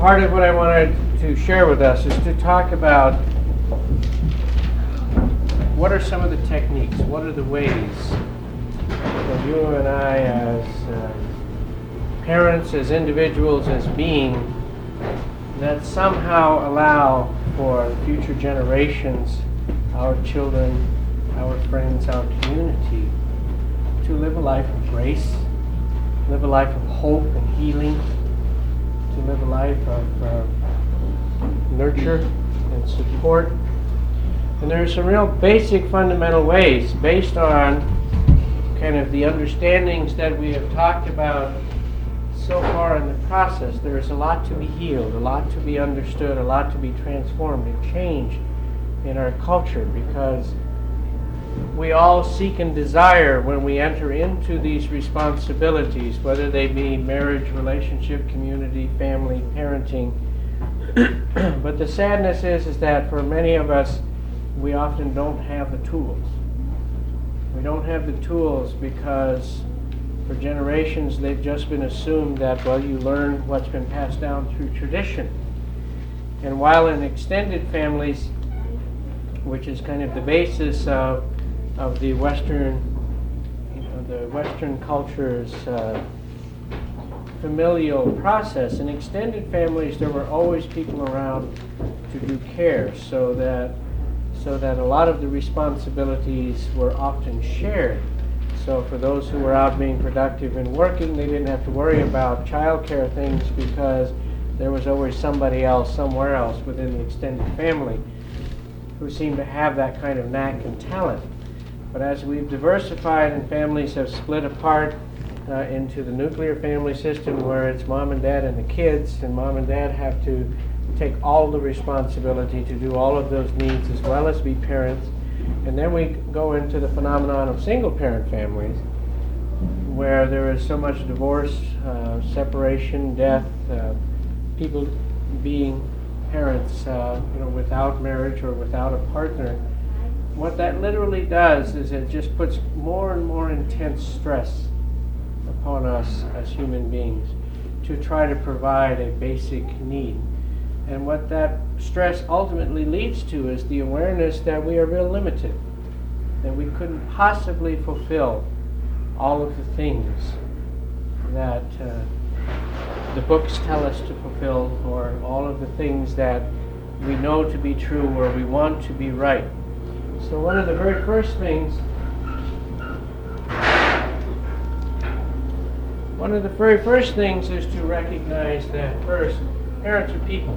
part of what I wanted to share with us is to talk about what are some of the techniques, what are the ways that you and I as parents, as individuals, as beings, that somehow allow for future generations, our children, our friends, our community, to live a life of grace, live a life of hope and healing, to live a life of nurture and support. And there are some real basic fundamental ways based on kind of the understandings that we have talked about so far in the process. There is a lot to be healed, a lot to be understood, a lot to be transformed and changed in our culture, because we all seek and desire, when we enter into these responsibilities, whether they be marriage, relationship, community, family, parenting. But the sadness is that for many of us, we often don't have the tools. We don't have the tools because for generations they've just been assumed that, well, you learn what's been passed down through tradition. And while in extended families, which is kind of the basis of the Western, the Western culture's familial process, in extended families there were always people around to do care, so that a lot of the responsibilities were often shared. So for those who were out being productive and working, they didn't have to worry about childcare things because there was always somebody else somewhere else within the extended family who seemed to have that kind of knack and talent. But as we've diversified and families have split apart into the nuclear family system, where it's mom and dad and the kids, and mom and dad have to take all the responsibility to do all of those needs as well as be parents. And then we go into the phenomenon of single-parent families, where there is so much divorce, separation, death, people being parents without marriage or without a partner. What that literally does is it just puts more and more intense stress upon us as human beings to try to provide a basic need. And what that stress ultimately leads to is the awareness that we are real limited, that we couldn't possibly fulfill all of the things that the books tell us to fulfill, or all of the things that we know to be true or we want to be right. So one of the very first things is to recognize that first, parents are people.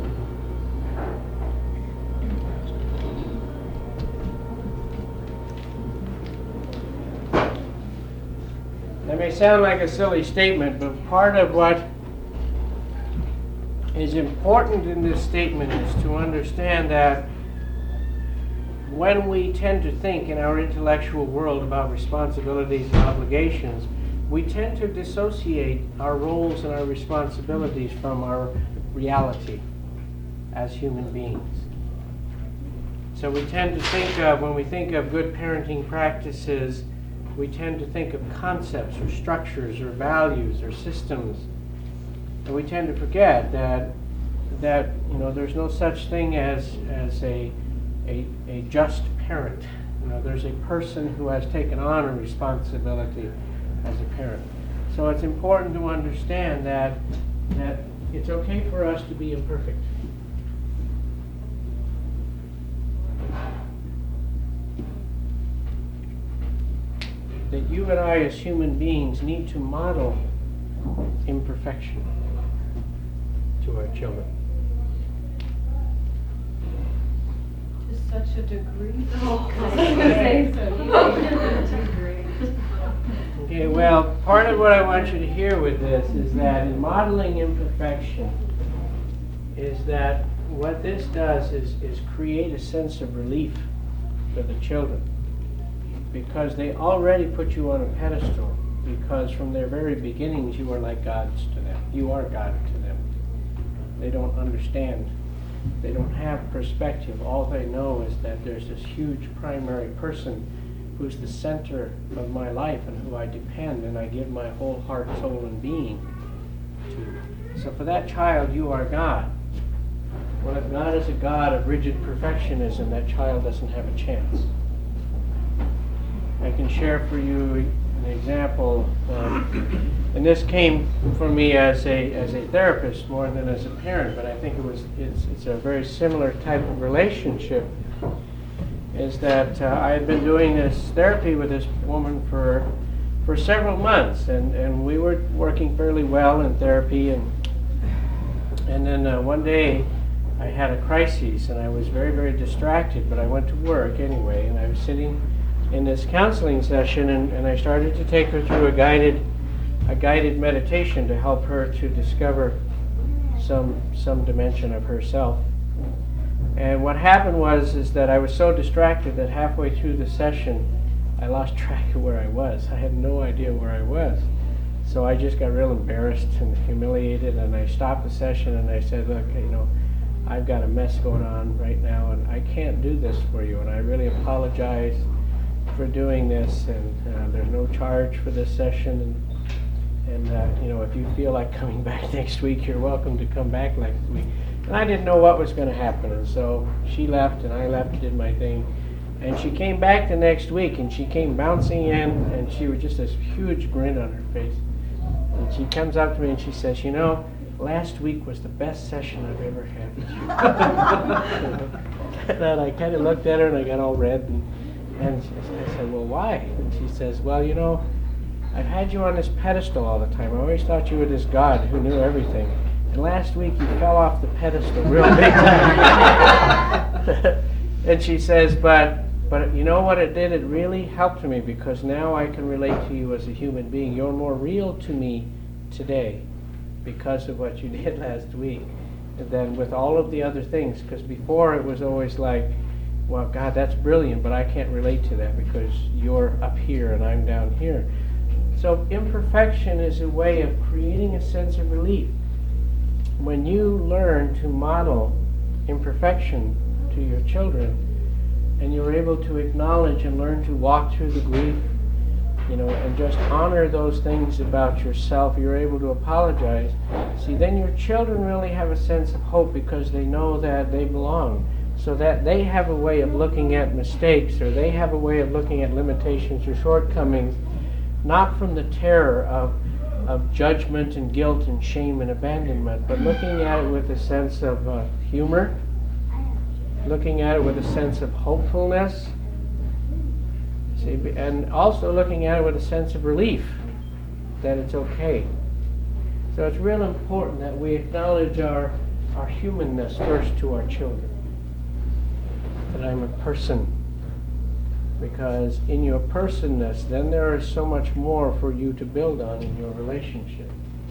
That may sound like a silly statement, but part of what is important in this statement is to understand that when we tend to think in our intellectual world about responsibilities and obligations, we tend to dissociate our roles and our responsibilities from our reality as human beings. So we tend to think of, when we think of good parenting practices, we tend to think of concepts or structures or values or systems. And we tend to forget that there's no such thing as a just parent. There's a person who has taken on a responsibility as a parent. So it's important to understand that it's okay for us to be imperfect. That you and I as human beings need to model imperfection to our children. To such a degree. Okay, well, part of what I want you to hear with this is that in modeling imperfection is that what this does is create a sense of relief for the children, because they already put you on a pedestal, because from their very beginnings you are like gods to them. You are God to them. They don't understand. They don't have perspective. All they know is that there's this huge primary person who's the center of my life and who I depend and I give my whole heart, soul, and being to. So for that child, you are God. Well, if God is a God of rigid perfectionism, that child doesn't have a chance. I can share for you an example, and this came from me as a therapist more than as a parent, but I think it's a very similar type of relationship. Is that I had been doing this therapy with this woman for several months, and we were working fairly well in therapy, and then one day I had a crisis, and I was very, very distracted, but I went to work anyway, and I was sitting in this counseling session, and I started to take her through a guided meditation to help her to discover some dimension of herself. And what happened is that I was so distracted that halfway through the session, I lost track of where I was. I had no idea where I was. So I just got real embarrassed and humiliated, and I stopped the session and I said, look, I've got a mess going on right now, and I can't do this for you, and I really apologize for doing this, and there's no charge for this session, and if you feel like coming back next week, you're welcome to come back next week. And I didn't know what was going to happen, and so she left, and I left, did my thing, and she came back the next week, and she came bouncing in, and she was just this huge grin on her face, and she comes up to me and she says, last week was the best session I've ever had with you. And I kind of looked at her and I got all red, and I said, well, why? And she says, well, I've had you on this pedestal all the time. I always thought you were this God who knew everything. And last week you fell off the pedestal real big time. And she says, but you know what it did? It really helped me, because now I can relate to you as a human being. You're more real to me today because of what you did last week than with all of the other things. Because before it was always like, well, God, that's brilliant, but I can't relate to that because you're up here and I'm down here. So imperfection is a way of creating a sense of relief. When you learn to model imperfection to your children, and you're able to acknowledge and learn to walk through the grief, and just honor those things about yourself, you're able to apologize. See, then your children really have a sense of hope because they know that they belong. So that they have a way of looking at mistakes, or they have a way of looking at limitations or shortcomings, not from the terror of judgment and guilt and shame and abandonment, but looking at it with a sense of humor, looking at it with a sense of hopefulness, see, and also looking at it with a sense of relief that it's okay. So it's real important that we acknowledge our humanness first to our children. That I'm a person, because in your personness, then there is so much more for you to build on in your relationship.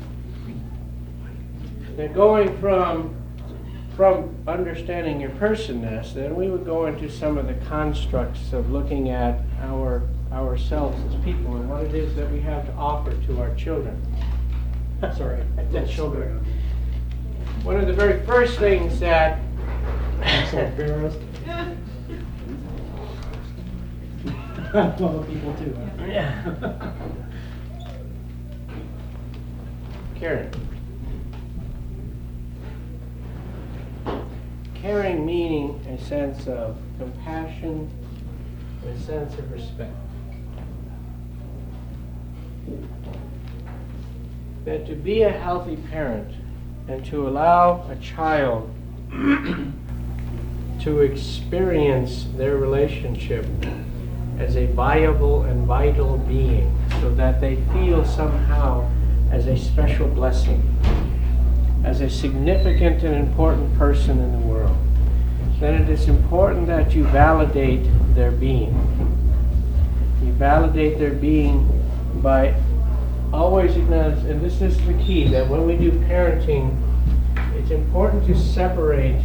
Now, going from understanding your personness, then we would go into some of the constructs of looking at ourselves as people and what it is that we have to offer to our children. Sorry, the children. One of the very first things that I'm so embarrassed. Well, people too. Huh? Yeah. Caring. Caring meaning a sense of compassion, a sense of respect. That to be a healthy parent and to allow a child to experience their relationship as a viable and vital being, so that they feel somehow as a special blessing, as a significant and important person in the world, then it is important that you validate their being. You validate their being by always acknowledging, and this is the key, that when we do parenting, it's important to separate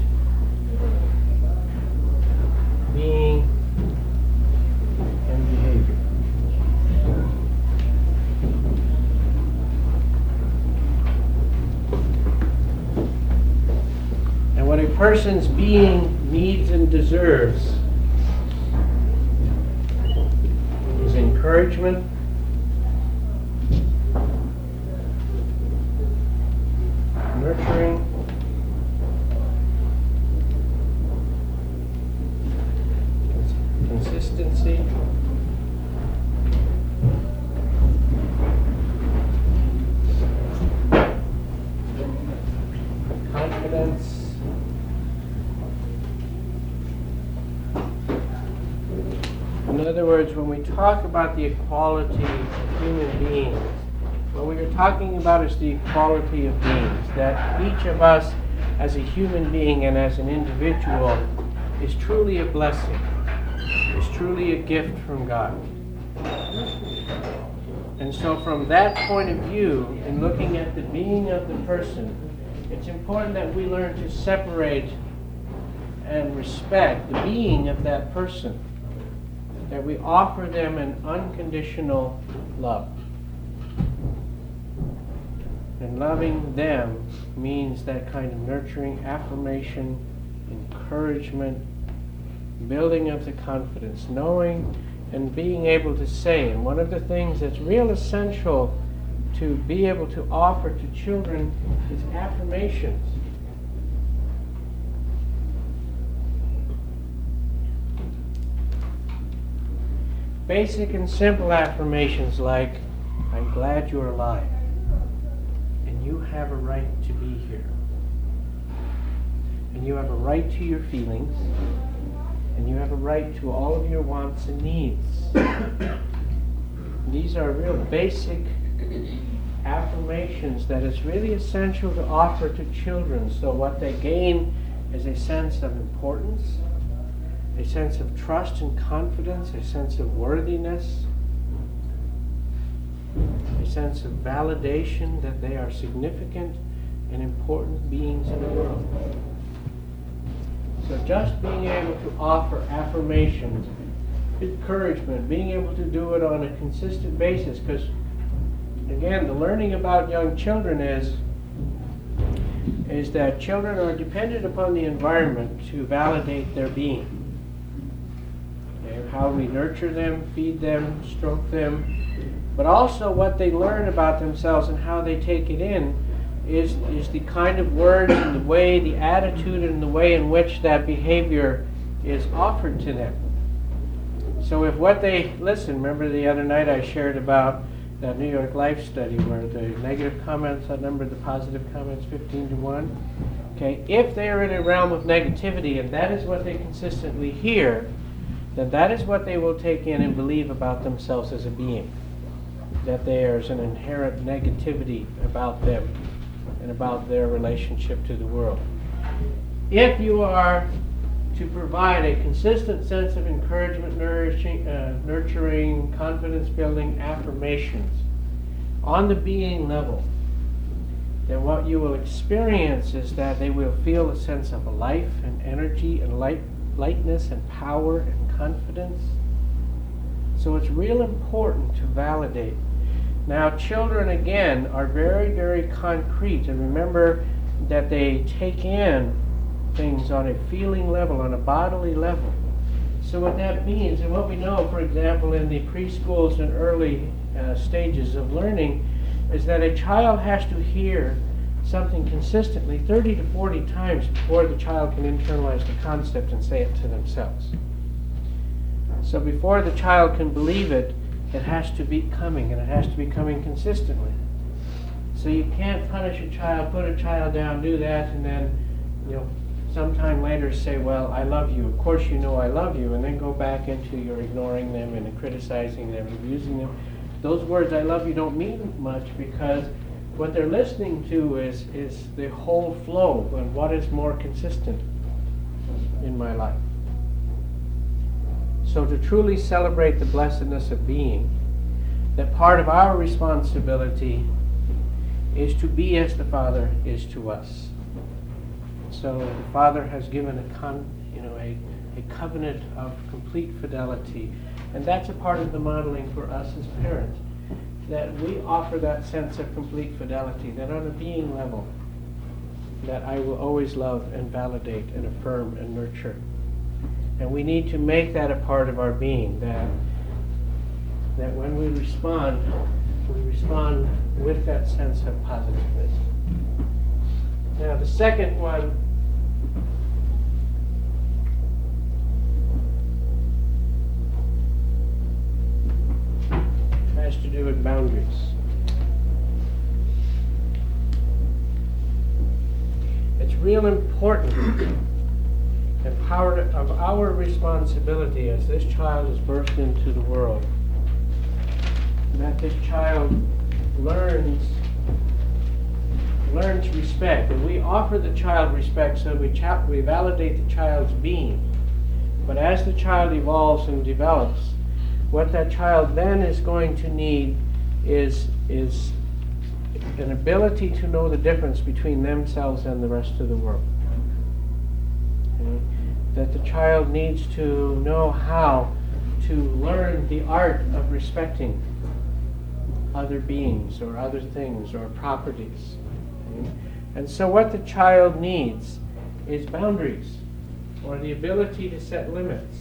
being and behavior. And what a person's being needs and deserves is encouragement, nurturing, confidence. In other words, when we talk about the equality of human beings, what we are talking about is the equality of beings, that each of us as a human being and as an individual is truly a blessing, is truly a gift from God. And so from that point of view, in looking at the being of the person, it's important that we learn to separate and respect the being of that person, that we offer them an unconditional love. And loving them means that kind of nurturing, affirmation, encouragement, building of the confidence, knowing and being able to say. And one of the things that's real essential to be able to offer to children is affirmations. Basic and simple affirmations like, I'm glad you're alive, and you have a right to be here, and you have a right to your feelings, and you have a right to all of your wants and needs. These are real basic affirmations that is really essential to offer to children, so what they gain is a sense of importance, a sense of trust and confidence, a sense of worthiness, a sense of validation that they are significant and important beings in the world. So just being able to offer affirmations, encouragement, being able to do it on a consistent basis, because again, the learning about young children is that children are dependent upon the environment to validate their being. How we nurture them, feed them, stroke them, but also what they learn about themselves and how they take it in is the kind of words and the way, the attitude and the way in which that behavior is offered to them. So if what they listen, remember the other night I shared about that New York Life study where the negative comments outnumbered the positive comments 15-1. Okay, if they are in a realm of negativity and that is what they consistently hear, then that is what they will take in and believe about themselves as a being. That there's an inherent negativity about them and about their relationship to the world. If you are to provide a consistent sense of encouragement, nurturing, confidence-building affirmations on the being level, then what you will experience is that they will feel a sense of life and energy and lightness and power and confidence. So it's real important to validate. Now children again are very, very concrete, and remember that they take in things on a feeling level, on a bodily level. So what that means, and what we know, for example, in the preschools and early stages of learning, is that a child has to hear something consistently 30 to 40 times before the child can internalize the concept and say it to themselves. So before the child can believe it, it has to be coming, and it has to be coming consistently. So you can't punish a child, put a child down, do that, and then, sometime later say, well, I love you. Of course you know I love you, and then go back into your ignoring them and criticizing them, abusing them. Those words, I love you, don't mean much because what they're listening to is the whole flow and what is more consistent in my life. So to truly celebrate the blessedness of being, that part of our responsibility is to be as the Father is to us. So the Father has given a covenant of complete fidelity, and that's a part of the modeling for us as parents, that we offer that sense of complete fidelity, that on a being level, that I will always love and validate and affirm and nurture. And we need to make that a part of our being, that when we respond with that sense of positiveness. Now the second one has to do with boundaries. It's real important and part of our responsibility as this child is birthed into the world, that this child learns respect, and we offer the child respect so we validate the child's being. But as the child evolves and develops, what that child then is going to need is an ability to know the difference between themselves and the rest of the world. Okay? That the child needs to know how to learn the art of respecting other beings or other things or properties. Okay? And so what the child needs is boundaries, or the ability to set limits.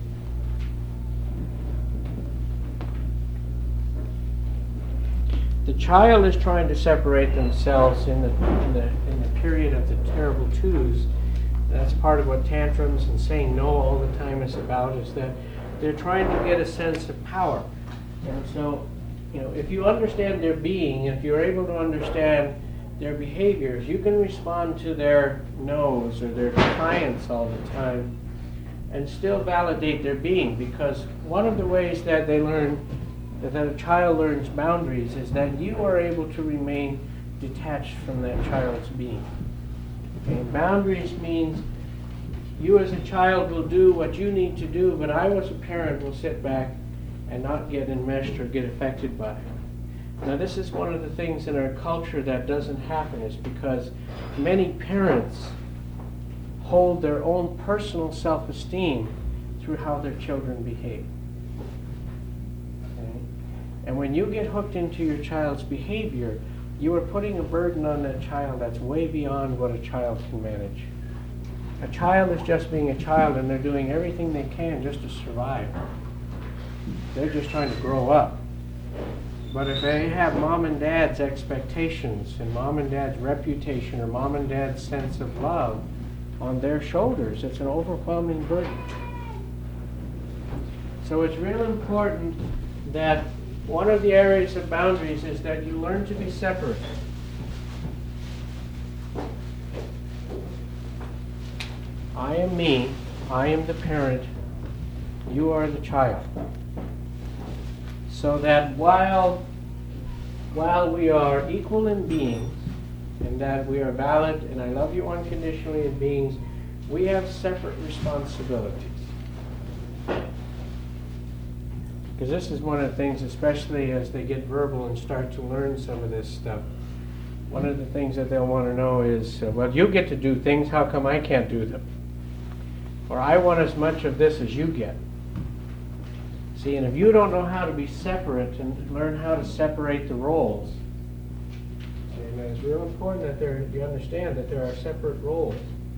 The child is trying to separate themselves in the period of the terrible twos. That's part of what tantrums and saying no all the time is about, is that they're trying to get a sense of power. And so, if you understand their being, if you're able to understand their behaviors, you can respond to their no's or their defiance all the time and still validate their being, because one of the ways that they learn, that a child learns boundaries, is that you are able to remain detached from that child's being. Okay? Boundaries means you as a child will do what you need to do, but I as a parent will sit back and not get enmeshed or get affected by it. Now this is one of the things in our culture that doesn't happen, is because many parents hold their own personal self-esteem through how their children behave. Okay? And when you get hooked into your child's behavior, you are putting a burden on that child that's way beyond what a child can manage. A child is just being a child, and they're doing everything they can just to survive. They're just trying to grow up. But if they have mom and dad's expectations and mom and dad's reputation or mom and dad's sense of love on their shoulders, it's an overwhelming burden. So it's real important that one of the areas of boundaries is that you learn to be separate. I am me, I am the parent, you are the child. So that while we are equal in being, and that we are valid and I love you unconditionally in beings, we have separate responsibilities. Because this is one of the things, especially as they get verbal and start to learn some of this stuff, one of the things that they'll want to know is, well, you get to do things, how come I can't do them? Or I want as much of this as you get. See, and if you don't know how to be separate and learn how to separate the roles, and it's real important that you understand that there are separate roles.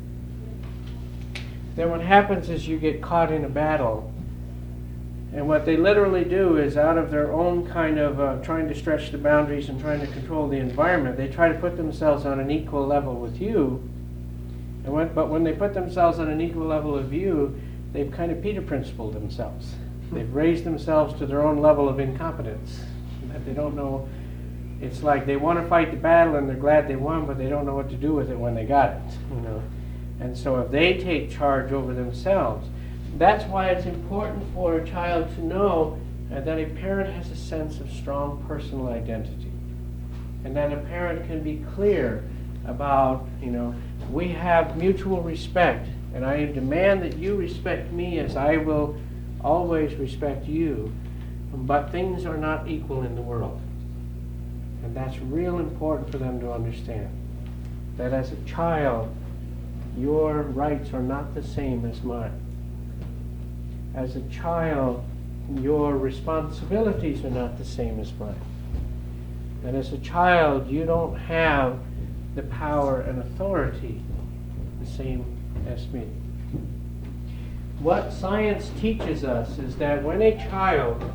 Then what happens is you get caught in a battle, and what they literally do is, out of their own kind of trying to stretch the boundaries and trying to control the environment, they try to put themselves on an equal level with you. But when they put themselves on an equal level with you, they've kind of Peter Principled themselves. They've raised themselves to their own level of incompetence. That they don't know. It's like they want to fight the battle and they're glad they won, but they don't know what to do with it when they got it. And so if they take charge over themselves, that's why it's important for a child to know that a parent has a sense of strong personal identity, and that a parent can be clear about, we have mutual respect, and I demand that you respect me as I will always respect you, but things are not equal in the world. And that's real important for them to understand. That as a child, your rights are not the same as mine. As a child, your responsibilities are not the same as mine. And as a child, you don't have the power and authority the same as me. What science teaches us is that when a child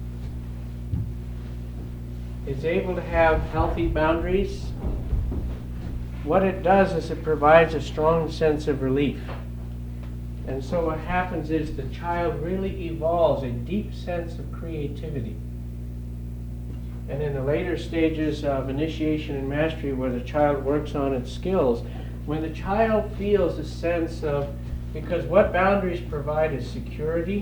is able to have healthy boundaries, what it does is it provides a strong sense of relief. And so what happens is the child really evolves a deep sense of creativity. And in the later stages of initiation and mastery, where the child works on its skills, when the child feels a sense of, because what boundaries provide is security.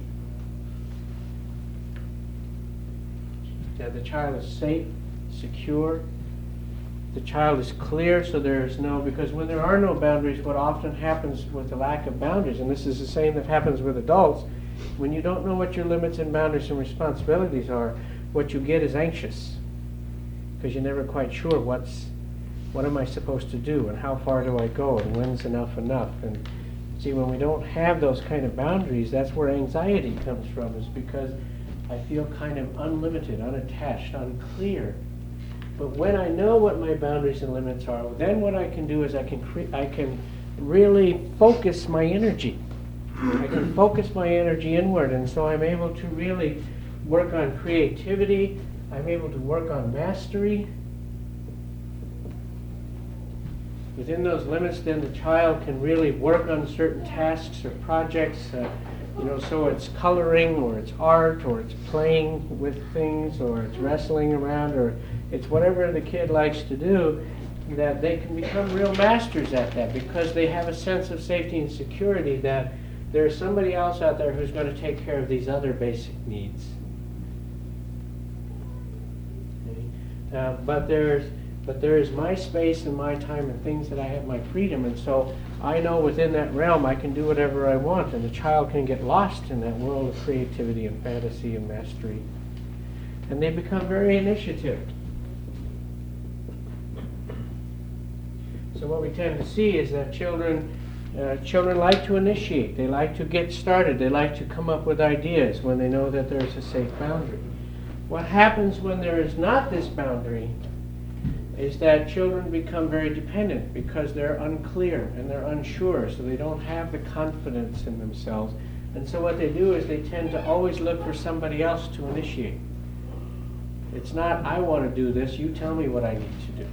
That the child is safe, secure. The child is clear, so there is no, because when there are no boundaries, what often happens with the lack of boundaries, and this is the same that happens with adults, when you don't know what your limits and boundaries and responsibilities are, what you get is anxious. Because you're never quite sure what am I supposed to do, and how far do I go, and when's enough enough. And see, when we don't have those kind of boundaries, that's where anxiety comes from, is because I feel kind of unlimited, unattached, unclear. But when I know what my boundaries and limits are, then what I can do is I can really focus my energy. I can focus my energy inward, and so I'm able to really work on creativity. I'm able to work on mastery. Within those limits, then the child can really work on certain tasks or projects. So it's coloring, or it's art, or it's playing with things, or it's wrestling around, or it's whatever the kid likes to do, that they can become real masters at that because they have a sense of safety and security that there's somebody else out there who's going to take care of these other basic needs. Okay? But there is my space and my time and things that I have my freedom, and so I know within that realm I can do whatever I want, and the child can get lost in that world of creativity and fantasy and mastery. And they become very initiative. So what we tend to see is that children like to initiate. They like to get started. They like to come up with ideas when they know that there's a safe boundary. What happens when there is not this boundary is that children become very dependent because they're unclear and they're unsure, so they don't have the confidence in themselves. And so what they do is they tend to always look for somebody else to initiate. It's not, I want to do this, you tell me what I need to do.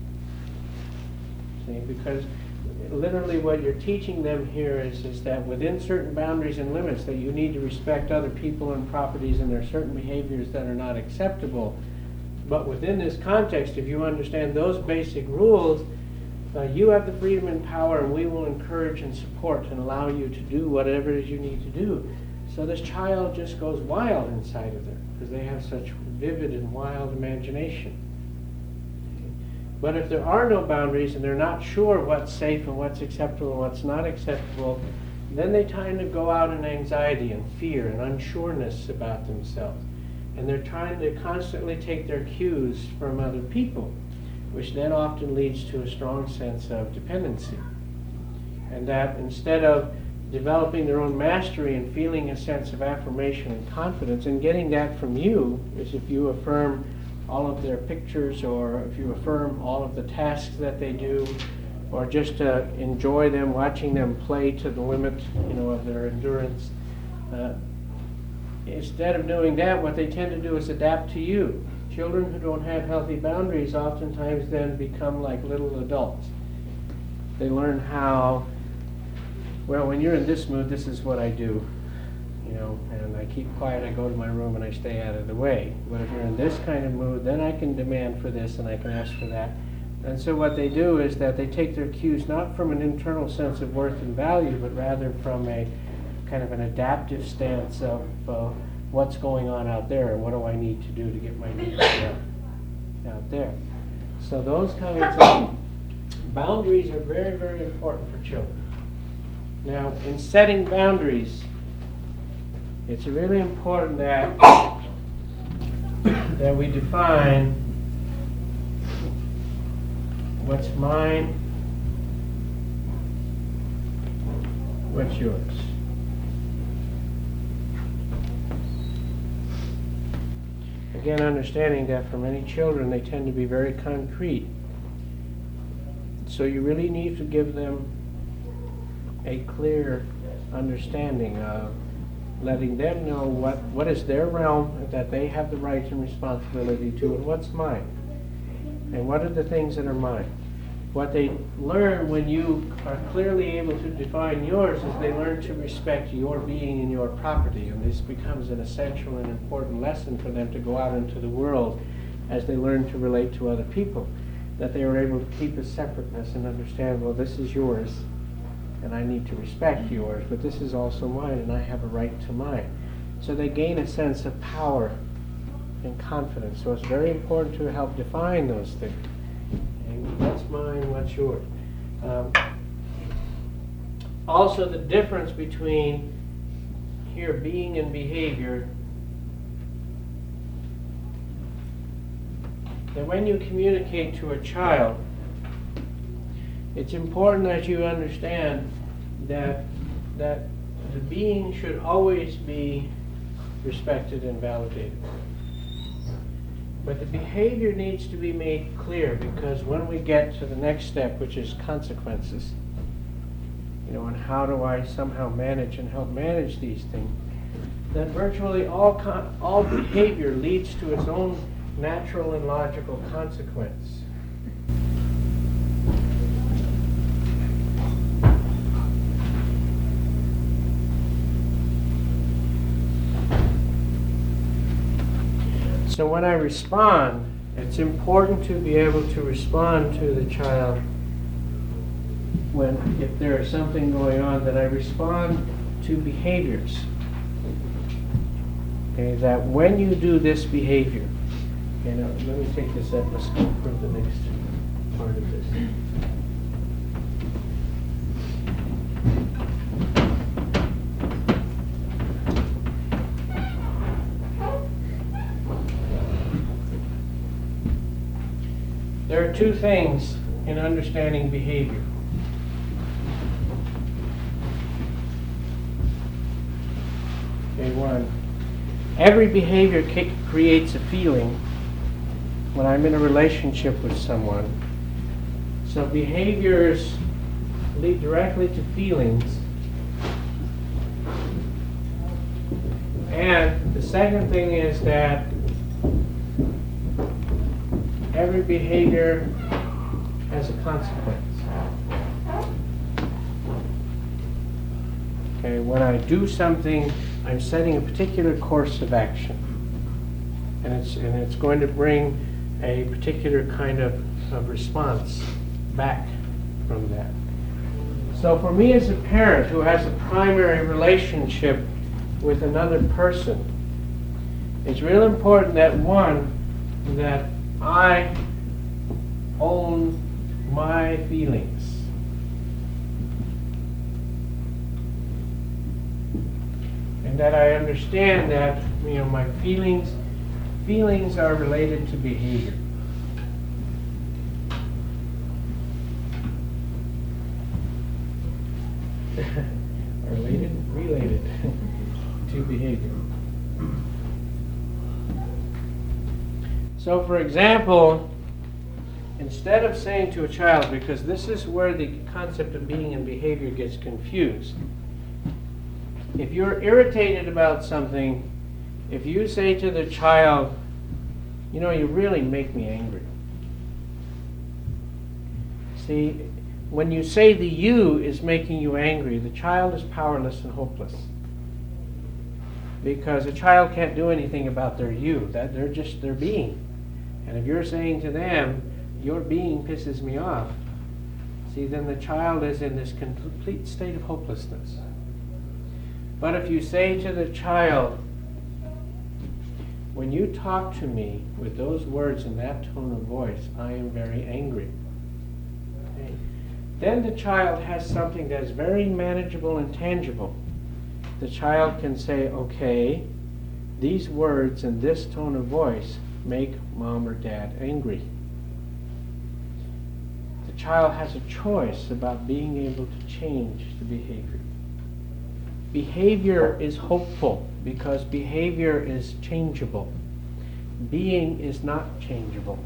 See, because literally what you're teaching them here is that within certain boundaries and limits that you need to respect other people and properties, and there are certain behaviors that are not acceptable. But within this context, if you understand those basic rules, you have the freedom and power, and we will encourage and support and allow you to do whatever it is you need to do. So this child just goes wild inside of them because they have such vivid and wild imagination. But if there are no boundaries and they're not sure what's safe and what's acceptable and what's not acceptable, then they tend to go out in anxiety and fear and unsureness about themselves. And they're trying to constantly take their cues from other people, which then often leads to a strong sense of dependency. And that instead of developing their own mastery and feeling a sense of affirmation and confidence, and getting that from you is if you affirm all of their pictures, or if you affirm all of the tasks that they do, or just enjoy them, watching them play to the limit, of their endurance. Instead of doing that, what they tend to do is adapt to you. Children who don't have healthy boundaries oftentimes then become like little adults. They learn how, well, when you're in this mood, this is what I do. And I keep quiet, I go to my room, and I stay out of the way. But if you're in this kind of mood, then I can demand for this and I can ask for that. And so what they do is that they take their cues not from an internal sense of worth and value, but rather from a kind of an adaptive stance of what's going on out there and what do I need to do to get my needs met out there. So those kinds of boundaries are very, very important for children. Now, in setting boundaries, it's really important that we define what's mine, what's yours. Again, understanding that for many children, they tend to be very concrete. So you really need to give them a clear understanding of letting them know what is their realm that they have the right and responsibility to, and what's mine. And what are the things that are mine. What they learn when you are clearly able to define yours is they learn to respect your being and your property. And this becomes an essential and important lesson for them to go out into the world as they learn to relate to other people. that they were able to keep a separateness and understand, well, this is yours, and I need to respect yours, but this is also mine, and I have a right to mine. So they gain a sense of power and confidence. So it's very important to help define those things. And what's mine, what's yours. Also, the difference between here being and behavior, that when you communicate to a child, it's important that you understand that the being should always be respected and validated. But the behavior needs to be made clear, because when we get to the next step, which is consequences, and how do I somehow manage and help manage these things, that virtually all behavior leads to its own natural and logical consequence. So when I respond, it's important to be able to respond to the child if there is something going on, that I respond to behaviors. Okay, that when you do this behavior, let me take this up, let's go for the next part of this. There are two things in understanding behavior. Okay, one, every behavior creates a feeling when I'm in a relationship with someone. So behaviors lead directly to feelings. And the second thing is that every behavior has a consequence. Okay, when I do something, I'm setting a particular course of action, and it's going to bring a particular kind of response back from that. So for me as a parent who has a primary relationship with another person, it's real important that that I own my feelings. And that I understand that, my feelings are related to behavior. related to behavior. So for example, instead of saying to a child, because this is where the concept of being and behavior gets confused, if you're irritated about something, if you say to the child, you really make me angry. See, when you say the you is making you angry, the child is powerless and hopeless. Because a child can't do anything about their you, that they're just their being. And if you're saying to them, your being pisses me off, see, then the child is in this complete state of hopelessness. But if you say to the child, when you talk to me with those words in that tone of voice, I am very angry. Okay? Then the child has something that's very manageable and tangible. The child can say, okay, these words in this tone of voice make mom or dad angry. The child has a choice about being able to change the behavior. Behavior is hopeful because behavior is changeable. Being is not changeable.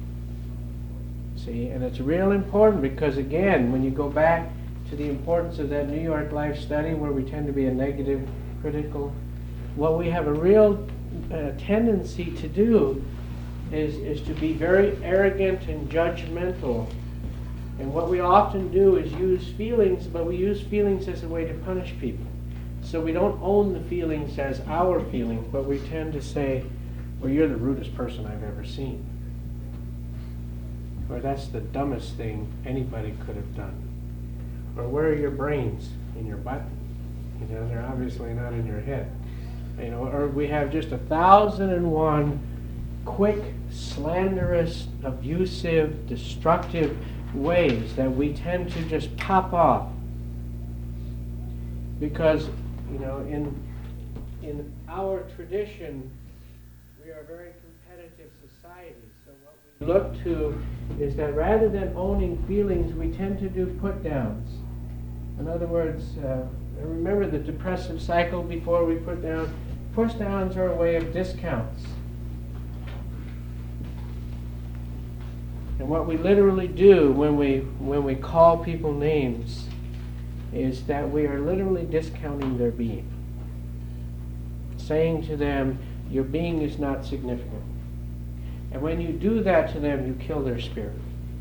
See, and it's real important because, again, when you go back to the importance of that New York Life study where we tend to be a negative, critical, what we have a real tendency to do is to be very arrogant and judgmental. And what we often do is use feelings, but we use feelings as a way to punish people. So we don't own the feelings as our feelings, but we tend to say, well, you're the rudest person I've ever seen. Or that's the dumbest thing anybody could have done. Or where are your brains? In your butt? You know, they're obviously not in your head. You know, or we have just 1,001 quick, slanderous, abusive, destructive ways that we tend to just pop off. Because, you know, in our tradition, we are a very competitive society. So what we look to is that rather than owning feelings, we tend to do put-downs. In other words, remember the depressive cycle before we put down? Push-downs are a way of discounts. And what we literally do when we call people names is that we are literally discounting their being. Saying to them, your being is not significant. And when you do that to them, you kill their spirit.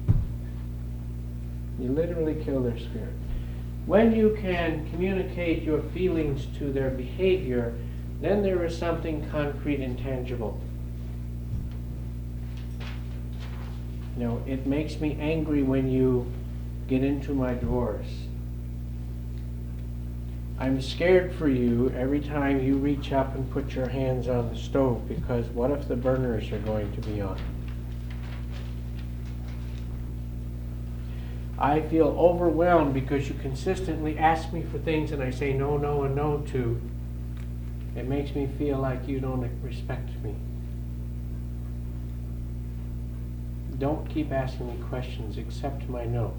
You literally kill their spirit. When you can communicate your feelings to their behavior, then there is something concrete and tangible. You know, it makes me angry when you get into my drawers. I'm scared for you every time you reach up and put your hands on the stove, because what if the burners are going to be on? I feel overwhelmed because you consistently ask me for things and I say no, no, and no to. It makes me feel like you don't respect me. Don't keep asking me questions, accept my no.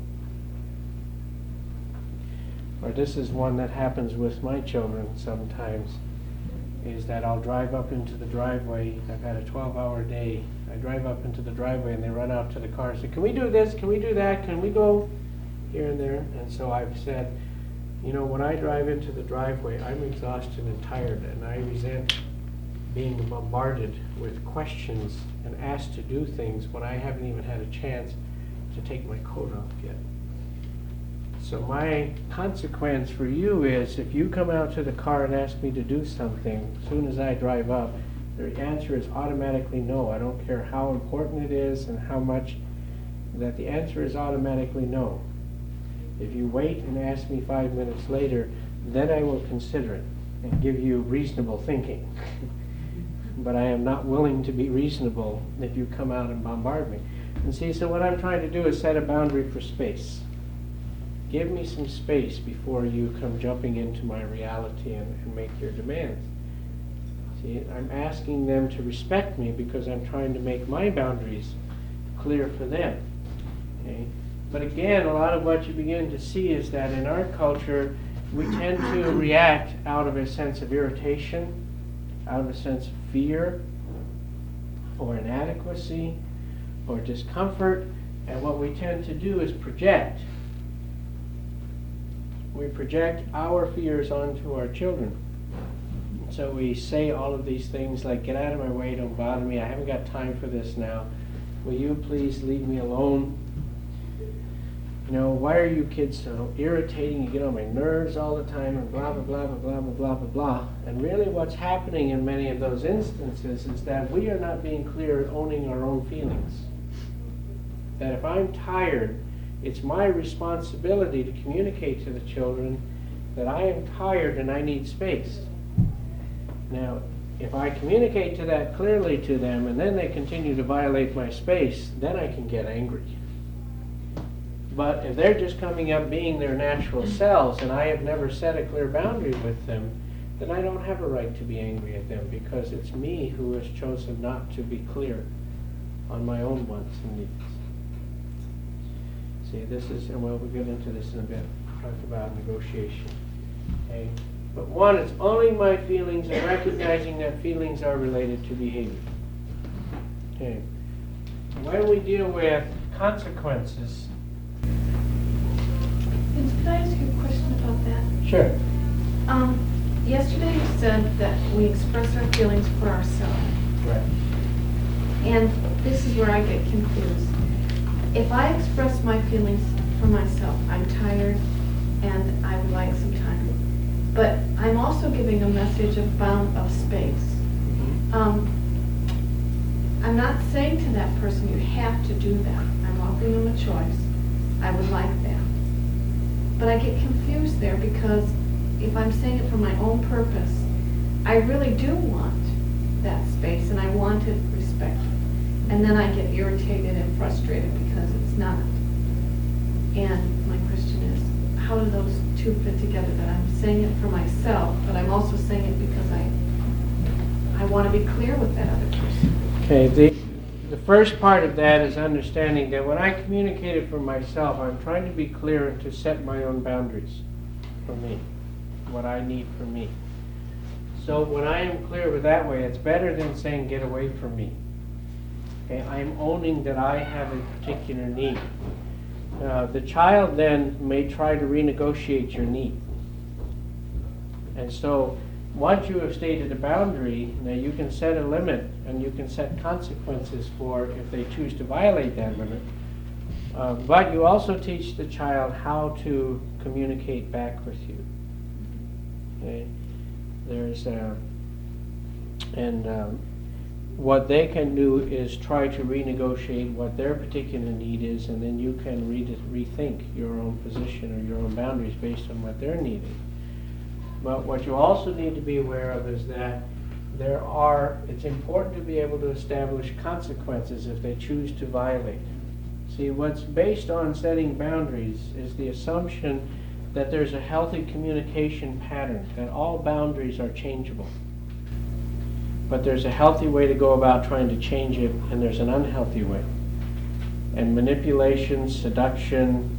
Or this is one that happens with my children sometimes, is that I'll drive up into the driveway. I've had a 12-hour day. I drive up into the driveway and they run out to the car and say, can we do this? Can we do that? Can we go here and there? And so I've said, you know, when I drive into the driveway, I'm exhausted and tired, and I resent being bombarded with questions and asked to do things when I haven't even had a chance to take my coat off yet. So my consequence for you is, if you come out to the car and ask me to do something, as soon as I drive up, the answer is automatically no. I don't care how important it is and how much, that the answer is automatically no. If you wait and ask me 5 minutes later, then I will consider it and give you reasonable thinking. But I am not willing to be reasonable if you come out and bombard me. And see, so what I'm trying to do is set a boundary for space. Give me some space before you come jumping into my reality and make your demands. See, I'm asking them to respect me because I'm trying to make my boundaries clear for them. Okay? But again, a lot of what you begin to see is that in our culture, we tend to react out of a sense of irritation, out of a sense of fear, or inadequacy, or discomfort, and what we tend to do is project. We project our fears onto our children. So we say all of these things like, get out of my way, don't bother me, I haven't got time for this now. Will you please leave me alone? You know, why are you kids so irritating? You get on my nerves all the time, and blah, blah, blah, blah, blah, blah, blah, blah. And really what's happening in many of those instances is that we are not being clear at owning our own feelings. That if I'm tired, it's my responsibility to communicate to the children that I am tired and I need space. Now, if I communicate to that clearly to them and then they continue to violate my space, then I can get angry. But if they're just coming up being their natural selves and I have never set a clear boundary with them, then I don't have a right to be angry at them, because it's me who has chosen not to be clear on my own wants and needs. See, this is, and we'll get into this in a bit, talk about negotiation. Okay? But one, it's owning my feelings and recognizing that feelings are related to behavior. Okay. When we deal with consequences. Vince, could I ask you a question about that? Sure. Yesterday you said that we express our feelings for ourselves. Right. And this is where I get confused. If I express my feelings for myself, I'm tired and I would like some time. But I'm also giving a message of space. Mm-hmm. I'm not saying to that person, you have to do that. I'm helping them a choice. I would like that. But I get confused there because if I'm saying it for my own purpose, I really do want that space and I want it respected. And then I get irritated and frustrated because it's not. And my question is, how do those two fit together? That I'm saying it for myself, but I'm also saying it because I want to be clear with that other person. Okay, the first part of that is understanding that when I communicate it for myself, I'm trying to be clear and to set my own boundaries for me, what I need for me. So when I am clear with that way, it's better than saying get away from me. Okay, I'm owning that I have a particular need. The child then may try to renegotiate your need. And so once you have stated a boundary, now you can set a limit and you can set consequences for if they choose to violate that limit. But you also teach the child how to communicate back with you. Okay? What they can do is try to renegotiate what their particular need is, and then you can rethink your own position or your own boundaries based on what their need is. But what you also need to be aware of is that it's important to be able to establish consequences if they choose to violate. See, what's based on setting boundaries is the assumption that there's a healthy communication pattern, that all boundaries are changeable. But there's a healthy way to go about trying to change it, and there's an unhealthy way. And manipulation, seduction,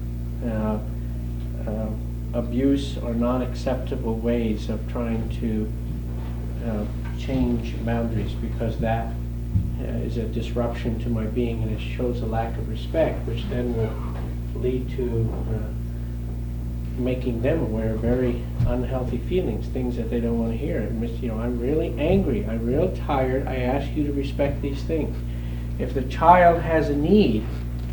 abuse are not acceptable ways of trying to change boundaries, because that is a disruption to my being, and it shows a lack of respect, which then will lead to making them aware of very unhealthy feelings, things that they don't want to hear. I'm really angry, I'm real tired, I ask you to respect these things. If the child has a need,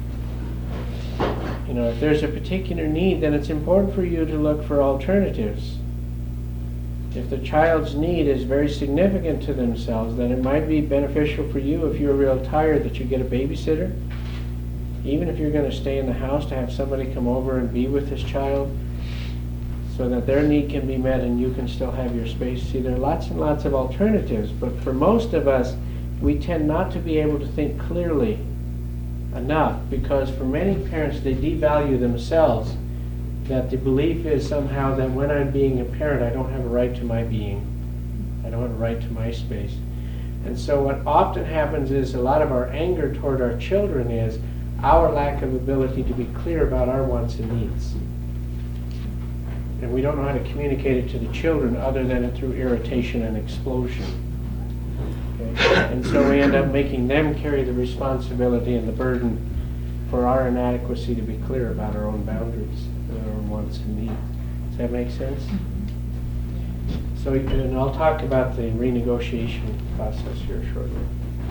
if there's a particular need, then it's important for you to look for alternatives. If the child's need is very significant to themselves, then it might be beneficial for you, if you're real tired, that you get a babysitter. Even if you're going to stay in the house, to have somebody come over and be with this child so that their need can be met and you can still have your space. See, there are lots and lots of alternatives, but for most of us, we tend not to be able to think clearly enough, because for many parents, they devalue themselves, that the belief is somehow that when I'm being a parent, I don't have a right to my being. I don't have a right to my space. And so what often happens is a lot of our anger toward our children is our lack of ability to be clear about our wants and needs. And we don't know how to communicate it to the children other than through irritation and explosion. Okay? And so we end up making them carry the responsibility and the burden for our inadequacy to be clear about our own boundaries and our own wants and needs. Does that make sense? So, and I'll talk about the renegotiation process here shortly.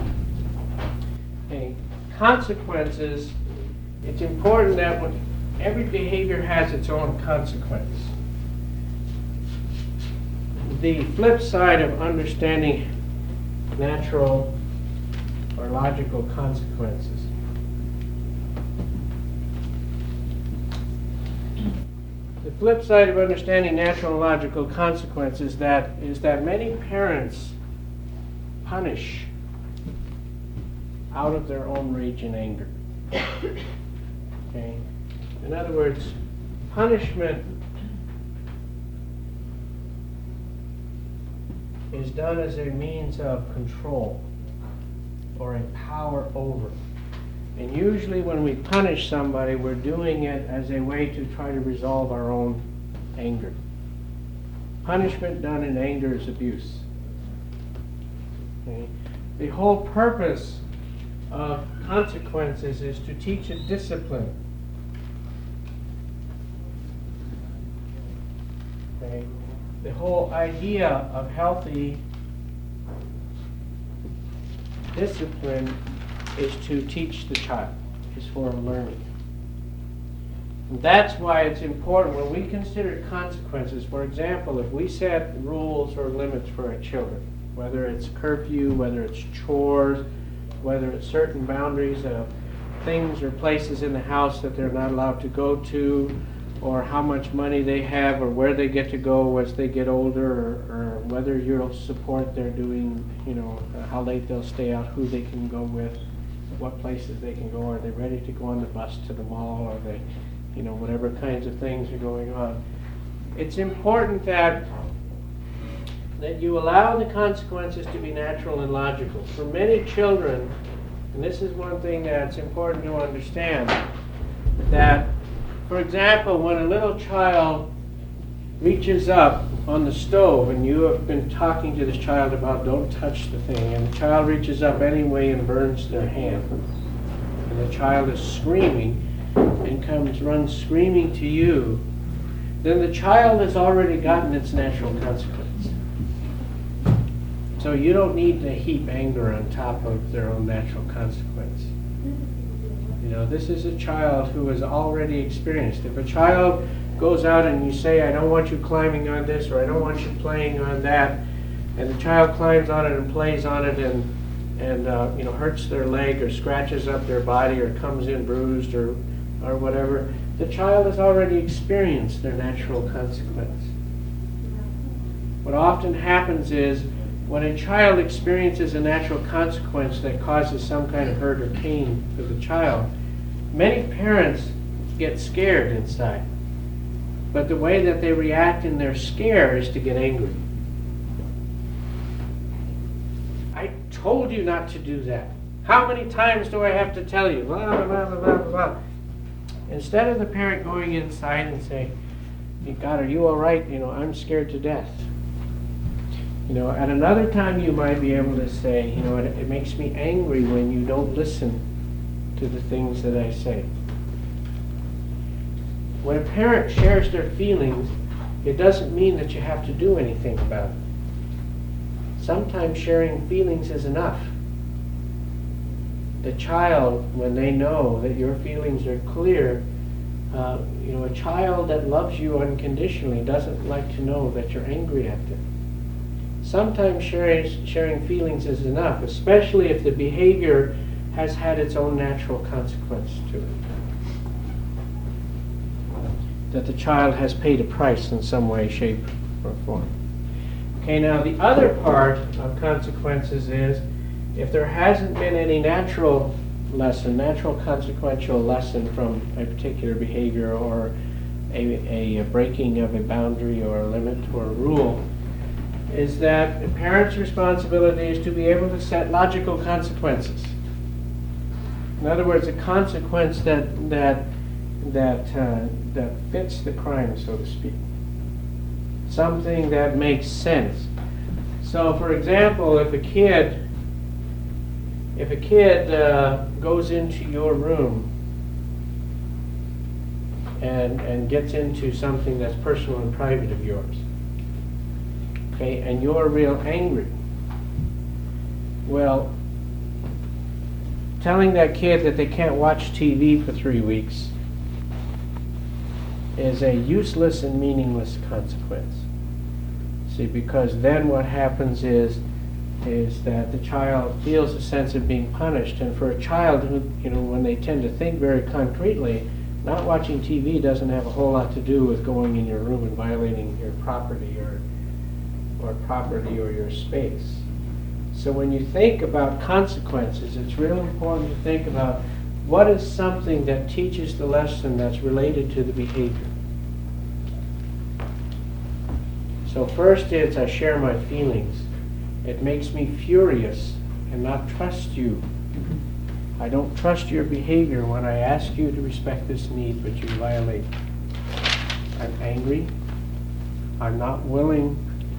Okay. Consequences, it's important that when every behavior has its own consequence. The flip side of understanding natural or logical consequences. The flip side of understanding natural and logical consequences is that many parents punish out of their own rage and anger. Okay? In other words, punishment is done as a means of control or a power over. And usually when we punish somebody, we're doing it as a way to try to resolve our own anger. Punishment done in anger is abuse. Okay? The whole purpose of consequences is to teach a discipline. Okay? The whole idea of healthy discipline is to teach the child, is for learning. And that's why it's important when we consider consequences. For example, if we set rules or limits for our children, whether it's curfew, whether it's chores, whether it's certain boundaries of things or places in the house that they're not allowed to go to, or how much money they have, or where they get to go as they get older, or whether you'll support their doing, how late they'll stay out, who they can go with, what places they can go, are they ready to go on the bus to the mall, or they, whatever kinds of things are going on. It's important that you allow the consequences to be natural and logical. For many children, and this is one thing that's important to understand, that, for example, when a little child reaches up on the stove and you have been talking to this child about don't touch the thing, and the child reaches up anyway and burns their hand, and the child is screaming and runs screaming to you, then the child has already gotten its natural consequence. So you don't need to heap anger on top of their own natural consequence. This is a child who has already experienced. If a child goes out and you say, I don't want you climbing on this, or I don't want you playing on that, and the child climbs on it and plays on it and hurts their leg or scratches up their body or comes in bruised or whatever, the child has already experienced their natural consequence. What often happens is when a child experiences a natural consequence that causes some kind of hurt or pain to the child, many parents get scared inside. But the way that they react in their scare is to get angry. I told you not to do that. How many times do I have to tell you? Blah, blah, blah, blah, blah, blah. Instead of the parent going inside and saying, God, are you all right? I'm scared to death. At another time you might be able to say, it makes me angry when you don't listen to the things that I say. When a parent shares their feelings, it doesn't mean that you have to do anything about it. Sometimes sharing feelings is enough. The child, when they know that your feelings are clear, a child that loves you unconditionally doesn't like to know that you're angry at them. Sometimes sharing feelings is enough, especially if the behavior has had its own natural consequence to it. That the child has paid a price in some way, shape, or form. Okay, now the other part of consequences is if there hasn't been any natural consequential lesson from a particular behavior or a breaking of a boundary or a limit or a rule, is that the parent's responsibility is to be able to set logical consequences. In other words, a consequence that fits the crime, so to speak. Something that makes sense. So, for example, if a kid goes into your room and gets into something that's personal and private of yours, okay, and you're real angry, well, telling that kid that they can't watch TV for 3 weeks is a useless and meaningless consequence. See, because then what happens is that the child feels a sense of being punished, and for a child who, when they tend to think very concretely, not watching TV doesn't have a whole lot to do with going in your room and violating your property or your space. So when you think about consequences, it's really important to think about what is something that teaches the lesson that's related to the behavior. So first it's I share my feelings. It makes me furious and not trust you. I don't trust your behavior when I ask you to respect this need, but you violate. I'm angry. I'm not willing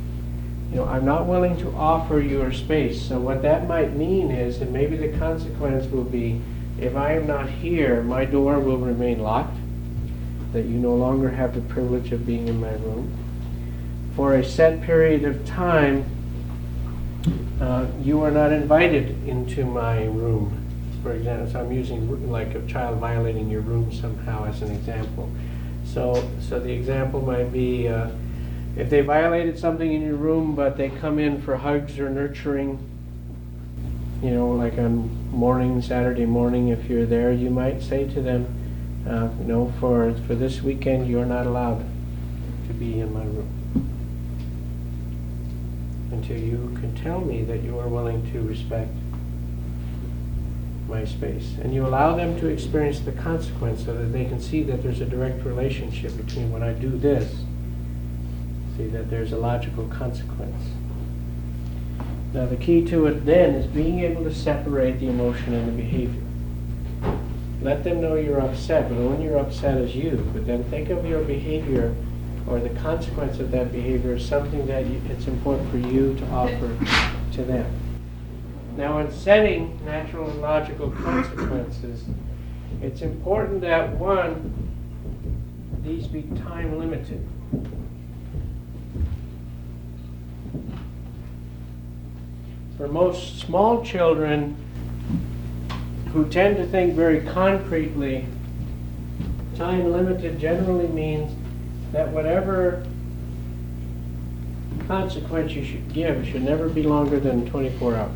to offer your space. So what that might mean is that maybe the consequence will be, if I am not here, my door will remain locked, that you no longer have the privilege of being in my room. For a set period of time, you are not invited into my room, for example. So I'm using like a child violating your room somehow as an example. So the example might be, if they violated something in your room, but they come in for hugs or nurturing, you know, like on Saturday morning, if you're there, you might say to them, no, for this weekend, you're not allowed to be in my room until you can tell me that you are willing to respect my space. And you allow them to experience the consequence so that they can see that there's a direct relationship between when I do this, see that there's a logical consequence. Now the key to it then is being able to separate the emotion and the behavior. Let them know you're upset, but when you're upset as you, but then think of your behavior or the consequence of that behavior as something that it's important for you to offer to them. Now in setting natural and logical consequences, it's important that one, these be time limited. For most small children who tend to think very concretely, time limited generally means that whatever consequence you should give should never be longer than 24 hours.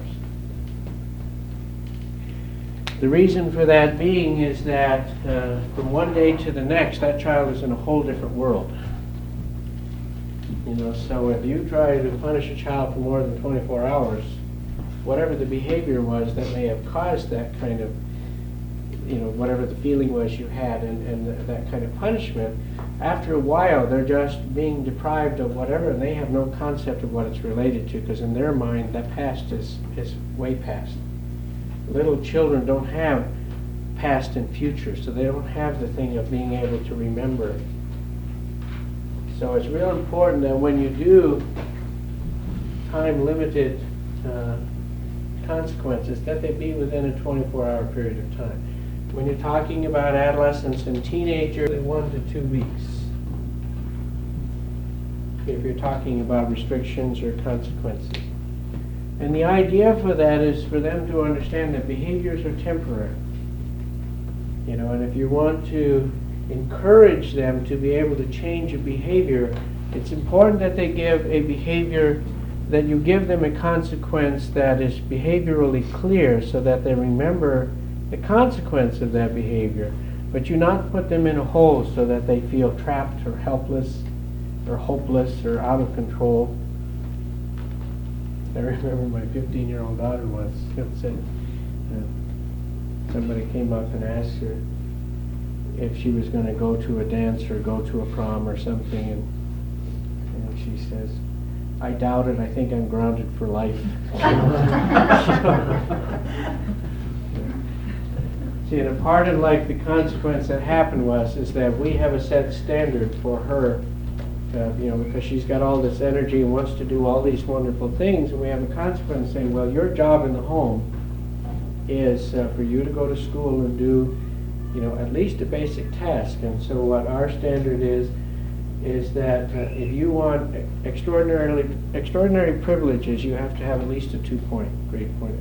The reason for that being is that from one day to the next, that child is in a whole different world. You know, so if you try to punish a child for more than 24 hours, whatever the behavior was that may have caused that kind of, you know, whatever the feeling was you had and that kind of punishment, after a while they're just being deprived of whatever, and they have no concept of what it's related to, because in their mind that past is way past. Little children don't have past and future, so they don't have the thing of being able to remember. So it's real important that when you do time-limited consequences, that they be within a 24-hour period of time. When you're talking about adolescents and teenagers, 1 to 2 weeks. If you're talking about restrictions or consequences. And the idea for that is for them to understand that behaviors are temporary. You know, and if you want to encourage them to be able to change a behavior, it's important that they give a behavior, that you give them a consequence that is behaviorally clear so that they remember the consequence of that behavior, but you not put them in a hole so that they feel trapped or helpless or hopeless or out of control. I remember my 15-year-old daughter once said, somebody came up and asked her if she was going to go to a dance or go to a prom or something, and she says, I doubt it, I think I'm grounded for life. See, and a part of life, the consequence that happened is that we have a set standard for her, you know, because she's got all this energy and wants to do all these wonderful things, and we have a consequence saying, well, your job in the home is for you to go to school and do, you know, at least a basic task. And so what our standard is that if you want extraordinary privileges, you have to have at least a 2-point grade point.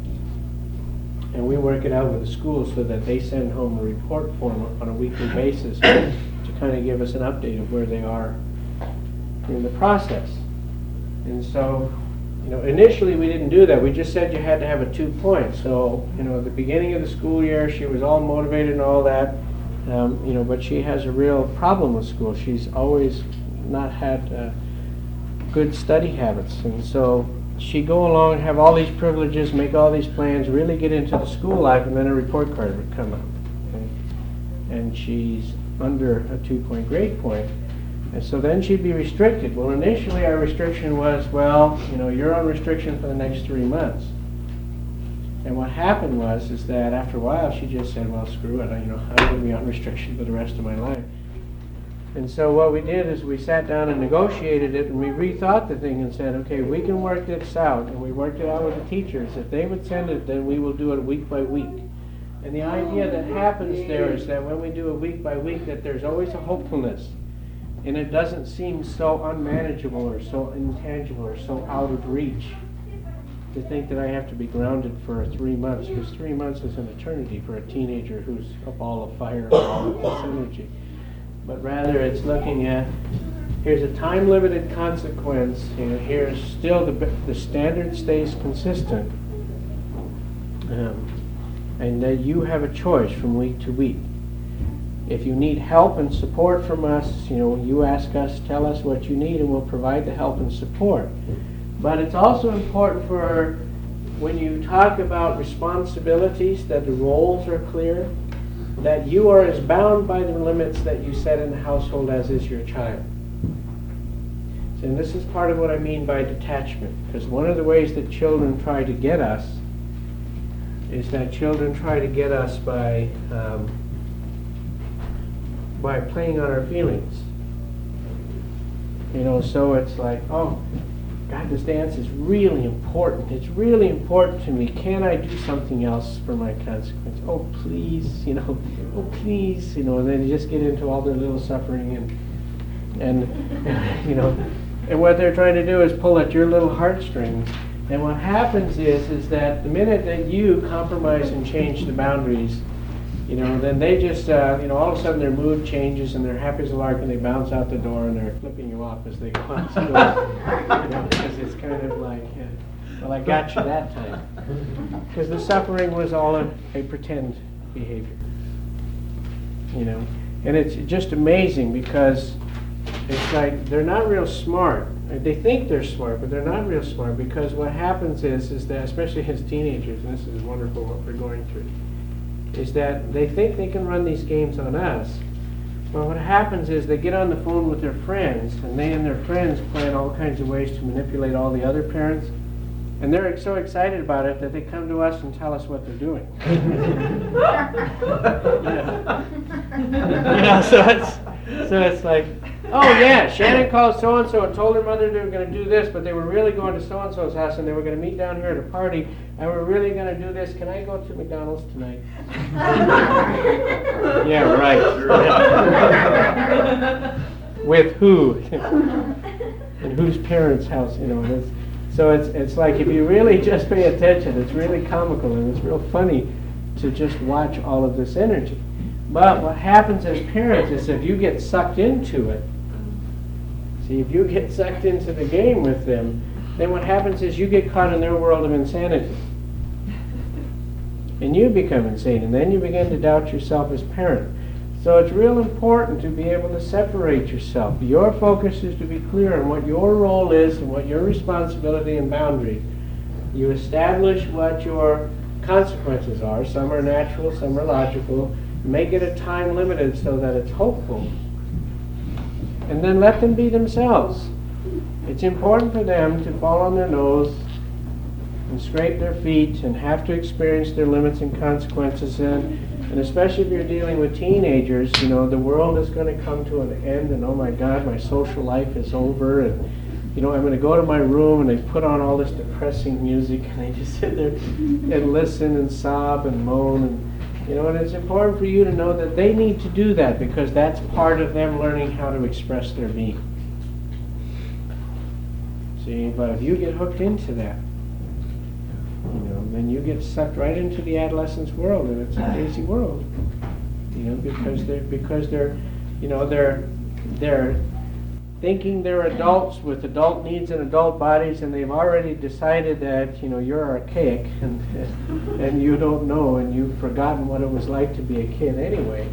And we work it out with the schools so that they send home a report form on a weekly basis to kind of give us an update of where they are in the process. And so, you know, initially we didn't do that. We just said you had to have a 2 point. So, you know, at the beginning of the school year, she was all motivated and all that. You know, but she has a real problem with school. She's always not had good study habits, and so she'd go along, have all these privileges, make all these plans, really get into the school life, and then a report card would come out. Okay? And she's under a 2-point grade point, and so then she'd be restricted. Well, initially our restriction was, well, you know, you're on restriction for the next 3 months. And what happened is that after a while she just said, well, screw it, you know, I'm going to be on restriction for the rest of my life. And so what we did is we sat down and negotiated it, and we rethought the thing and said, okay, we can work this out. And we worked it out with the teachers. If they would send it, then we will do it week by week. And the idea that happens there is that when we do it week by week, that there's always a hopefulness. And it doesn't seem so unmanageable or so intangible or so out of reach to think that I have to be grounded for 3 months, because 3 months is an eternity for a teenager who's a ball of fire and all of this energy. But rather it's looking at, here's a time-limited consequence, and here's still the standard stays consistent, And that you have a choice from week to week. If you need help and support from us, you ask us, tell us what you need, and we'll provide the help and support. But it's also important for when you talk about responsibilities, that the roles are clear, that you are as bound by the limits that you set in the household as is your child. And this is part of what I mean by detachment, because one of the ways that children try to get us is that children try to get us by playing on our feelings. So it's like, oh, God, this dance is really important. It's really important to me. Can I do something else for my consequence? Oh, please, oh, please, and then you just get into all their little suffering and and what they're trying to do is pull at your little heartstrings. And what happens is that the minute that you compromise and change the boundaries, then they just, all of a sudden their mood changes and they're happy as a lark and they bounce out the door and they're flipping you off as they go out the door. Because it's kind of like, well, I got you that time. Because the suffering was all a pretend behavior. And it's just amazing because it's like they're not real smart. They think they're smart, but they're not real smart, because what happens is that, especially as teenagers, and this is wonderful what we're going through, is that they think they can run these games on us. Well, what happens is they get on the phone with their friends, and they and their friends plan all kinds of ways to manipulate all the other parents, and they're so excited about it that they come to us and tell us what they're doing. So it's like, oh yeah, Shannon called so-and-so and told her mother they were going to do this, but they were really going to so-and-so's house and they were going to meet down here at a party, and we're really going to do this. Can I go to McDonald's tonight? Yeah, right. With who? And whose parents' house, So it's like, if you really just pay attention, it's really comical and it's real funny to just watch all of this energy. But what happens as parents is if you get sucked into it, if you get sucked into the game with them, then what happens is you get caught in their world of insanity. And you become insane, and then you begin to doubt yourself as parent. So it's real important to be able to separate yourself. Your focus is to be clear on what your role is and what your responsibility and boundary. You establish what your consequences are. Some are natural, some are logical. Make it a time limited so that it's hopeful. And then let them be themselves. It's important for them to fall on their nose and scrape their feet and have to experience their limits and consequences. And especially if you're dealing with teenagers, the world is going to come to an end, and oh my God, my social life is over, and I'm going to go to my room, and they put on all this depressing music, and they just sit there and listen and sob and moan, and it's important for you to know that they need to do that, because that's part of them learning how to express their being. See, but if you get hooked into that, then you get sucked right into the adolescent's world, and it's a crazy world. Because they're thinking they're adults with adult needs and adult bodies, and they've already decided that you're archaic and you don't know, and you've forgotten what it was like to be a kid anyway.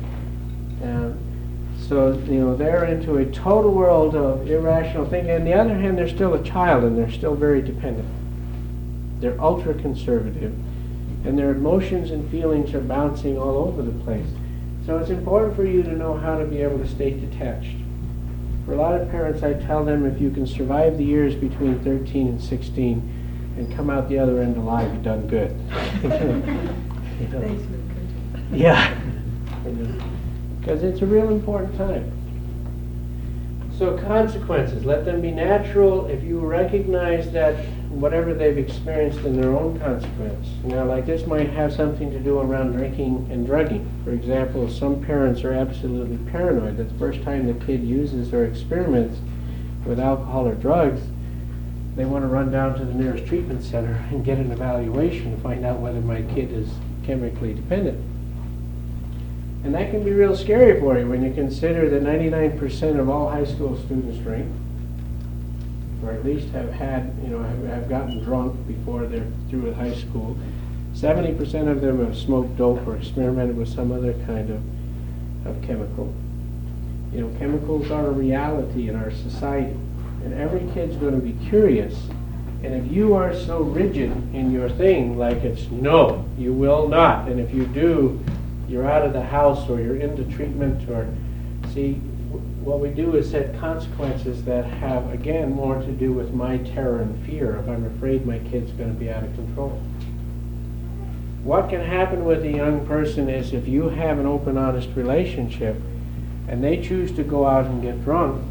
So they're into a total world of irrational thinking. On the other hand, they're still a child, and they're still very dependent. They're ultra conservative, and their emotions and feelings are bouncing all over the place. So it's important for you to know how to be able to stay detached. For a lot of parents, I tell them, if you can survive the years between 13 and 16 and come out the other end alive, you've done good. Yeah. Because it's a real important time. So consequences, let them be natural. If you recognize that whatever they've experienced in their own consequence. Now, like this might have something to do around drinking and drugging. For example, some parents are absolutely paranoid that the first time the kid uses or experiments with alcohol or drugs, they want to run down to the nearest treatment center and get an evaluation to find out whether my kid is chemically dependent. And that can be real scary for you when you consider that 99% of all high school students drink, or at least have gotten drunk before they're through with high school. 70% of them have smoked dope or experimented with some other kind of chemical. You know, chemicals are a reality in our society, and every kid's going to be curious. And if you are so rigid in your thing, like it's no, you will not, and if you do, you're out of the house or you're into treatment, or see, what we do is set consequences that have, again, more to do with my terror and fear if I'm afraid my kid's going to be out of control. What can happen with a young person is if you have an open, honest relationship and they choose to go out and get drunk,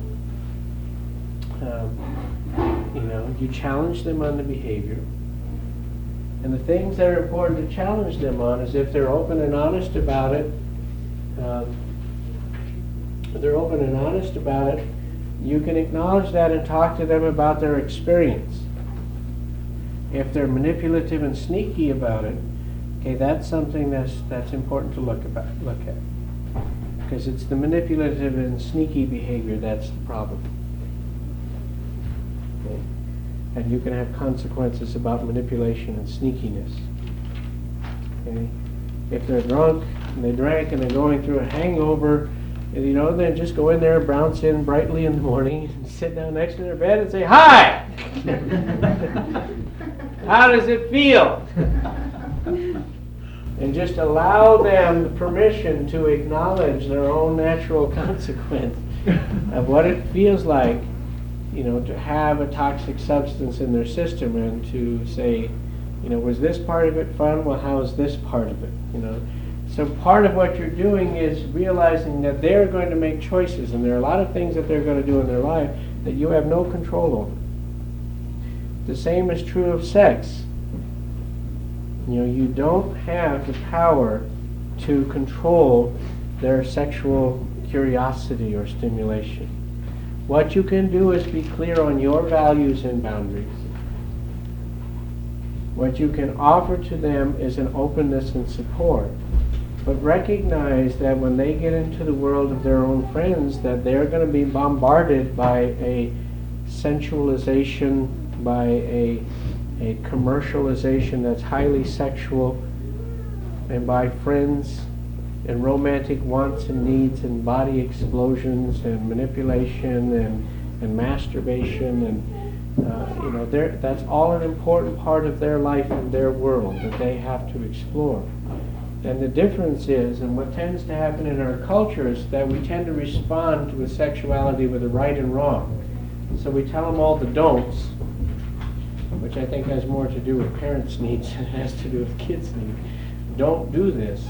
you challenge them on the behavior. And the things that are important to challenge them on is if they're open and honest about it, you can acknowledge that and talk to them about their experience. If they're manipulative and sneaky about it, okay, that's something that's important to look at. Because it's the manipulative and sneaky behavior that's the problem. Okay? And you can have consequences about manipulation and sneakiness. Okay? If they're drunk and they drank and they're going through a hangover, and, then just go in there, bounce in brightly in the morning, and sit down next to their bed and say, "Hi! How does it feel?" And just allow them the permission to acknowledge their own natural consequence of what it feels like, to have a toxic substance in their system, and to say, was this part of it fun? Well, how is this part of it? So part of what you're doing is realizing that they're going to make choices, and there are a lot of things that they're going to do in their life that you have no control over. The same is true of sex. You don't have the power to control their sexual curiosity or stimulation. What you can do is be clear on your values and boundaries. What you can offer to them is an openness and support. But recognize that when they get into the world of their own friends, that they're going to be bombarded by a sensualization, by a commercialization that's highly sexual, and by friends and romantic wants and needs and body explosions and manipulation and masturbation, and that's all an important part of their life and their world that they have to explore. And the difference is, and what tends to happen in our culture, is that we tend to respond to a sexuality with a right and wrong. So we tell them all the don'ts, which I think has more to do with parents' needs than it has to do with kids' needs. Don't do this.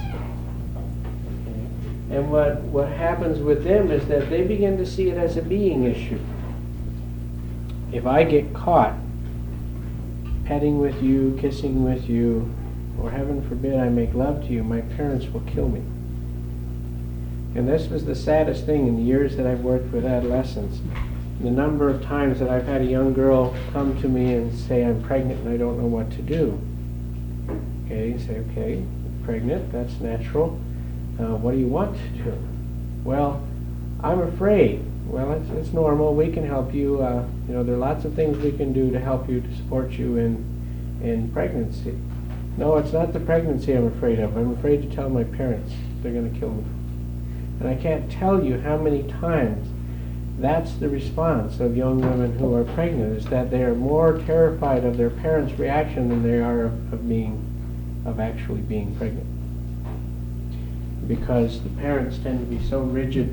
Okay? And what happens with them is that they begin to see it as a being issue. If I get caught petting with you, kissing with you, or heaven forbid I make love to you, my parents will kill me. And this was the saddest thing in the years that I've worked with adolescents. The number of times that I've had a young girl come to me and say, "I'm pregnant and I don't know what to do." Okay, you say, "Okay, pregnant, that's natural. What do you want to do?" "Well, I'm afraid." "Well, it's normal. We can help you. There are lots of things we can do to help you, to support you in pregnancy." "No, it's not the pregnancy I'm afraid of. I'm afraid to tell my parents. They're going to kill me." And I can't tell you how many times that's the response of young women who are pregnant, is that they are more terrified of their parents' reaction than they are of actually being pregnant. Because the parents tend to be so rigid,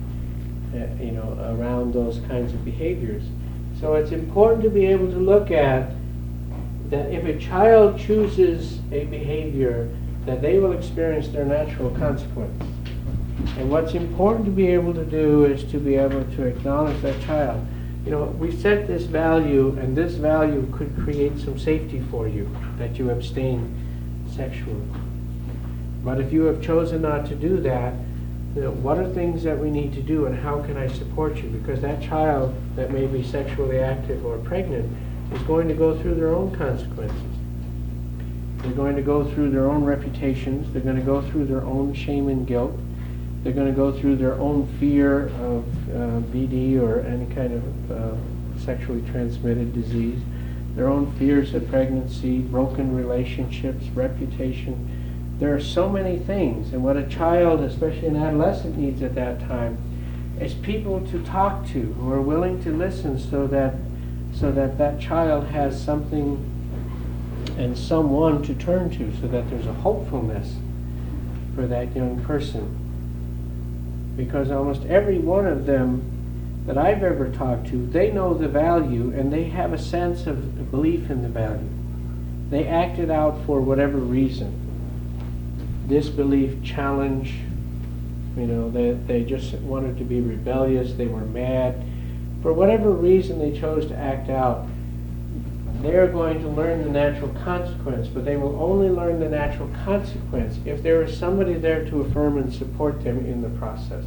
around those kinds of behaviors. So it's important to be able to look at that if a child chooses a behavior, that they will experience their natural consequence. And what's important to be able to do is to be able to acknowledge that child. We set this value, and this value could create some safety for you, that you abstain sexually. But if you have chosen not to do that, what are things that we need to do, and how can I support you? Because that child that may be sexually active or pregnant is going to go through their own consequences. They're going to go through their own reputations. They're going to go through their own shame and guilt. They're going to go through their own fear of BD or any kind of sexually transmitted disease. their own fears of pregnancy, broken relationships, reputation. There are so many things, and what a child, especially an adolescent, needs at that time is people to talk to who are willing to listen, so that that child has something and someone to turn to, so that there's a hopefulness for that young person. Because almost every one of them that I've ever talked to, they know the value and they have a sense of belief in the value. They act it out for whatever reason. Disbelief, challenge, they just wanted to be rebellious, they were mad. For whatever reason they chose to act out, they are going to learn the natural consequence, but they will only learn the natural consequence if there is somebody there to affirm and support them in the process.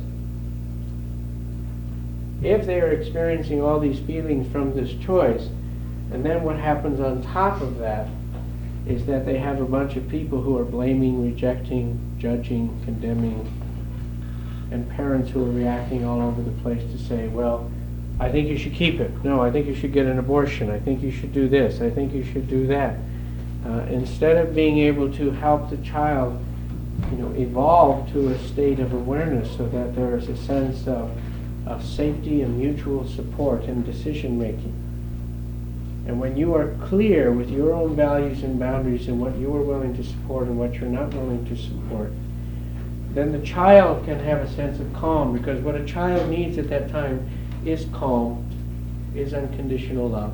If they are experiencing all these feelings from this choice, and then what happens on top of that is that they have a bunch of people who are blaming, rejecting, judging, condemning, and parents who are reacting all over the place to say, well, I think you should keep it. No, I think you should get an abortion. I think you should do this. I think you should do that. Instead of being able to help the child, evolve to a state of awareness so that there is a sense of safety and mutual support in decision making. And when you are clear with your own values and boundaries and what you are willing to support and what you're not willing to support, then the child can have a sense of calm, because what a child needs at that time is calm, is unconditional love,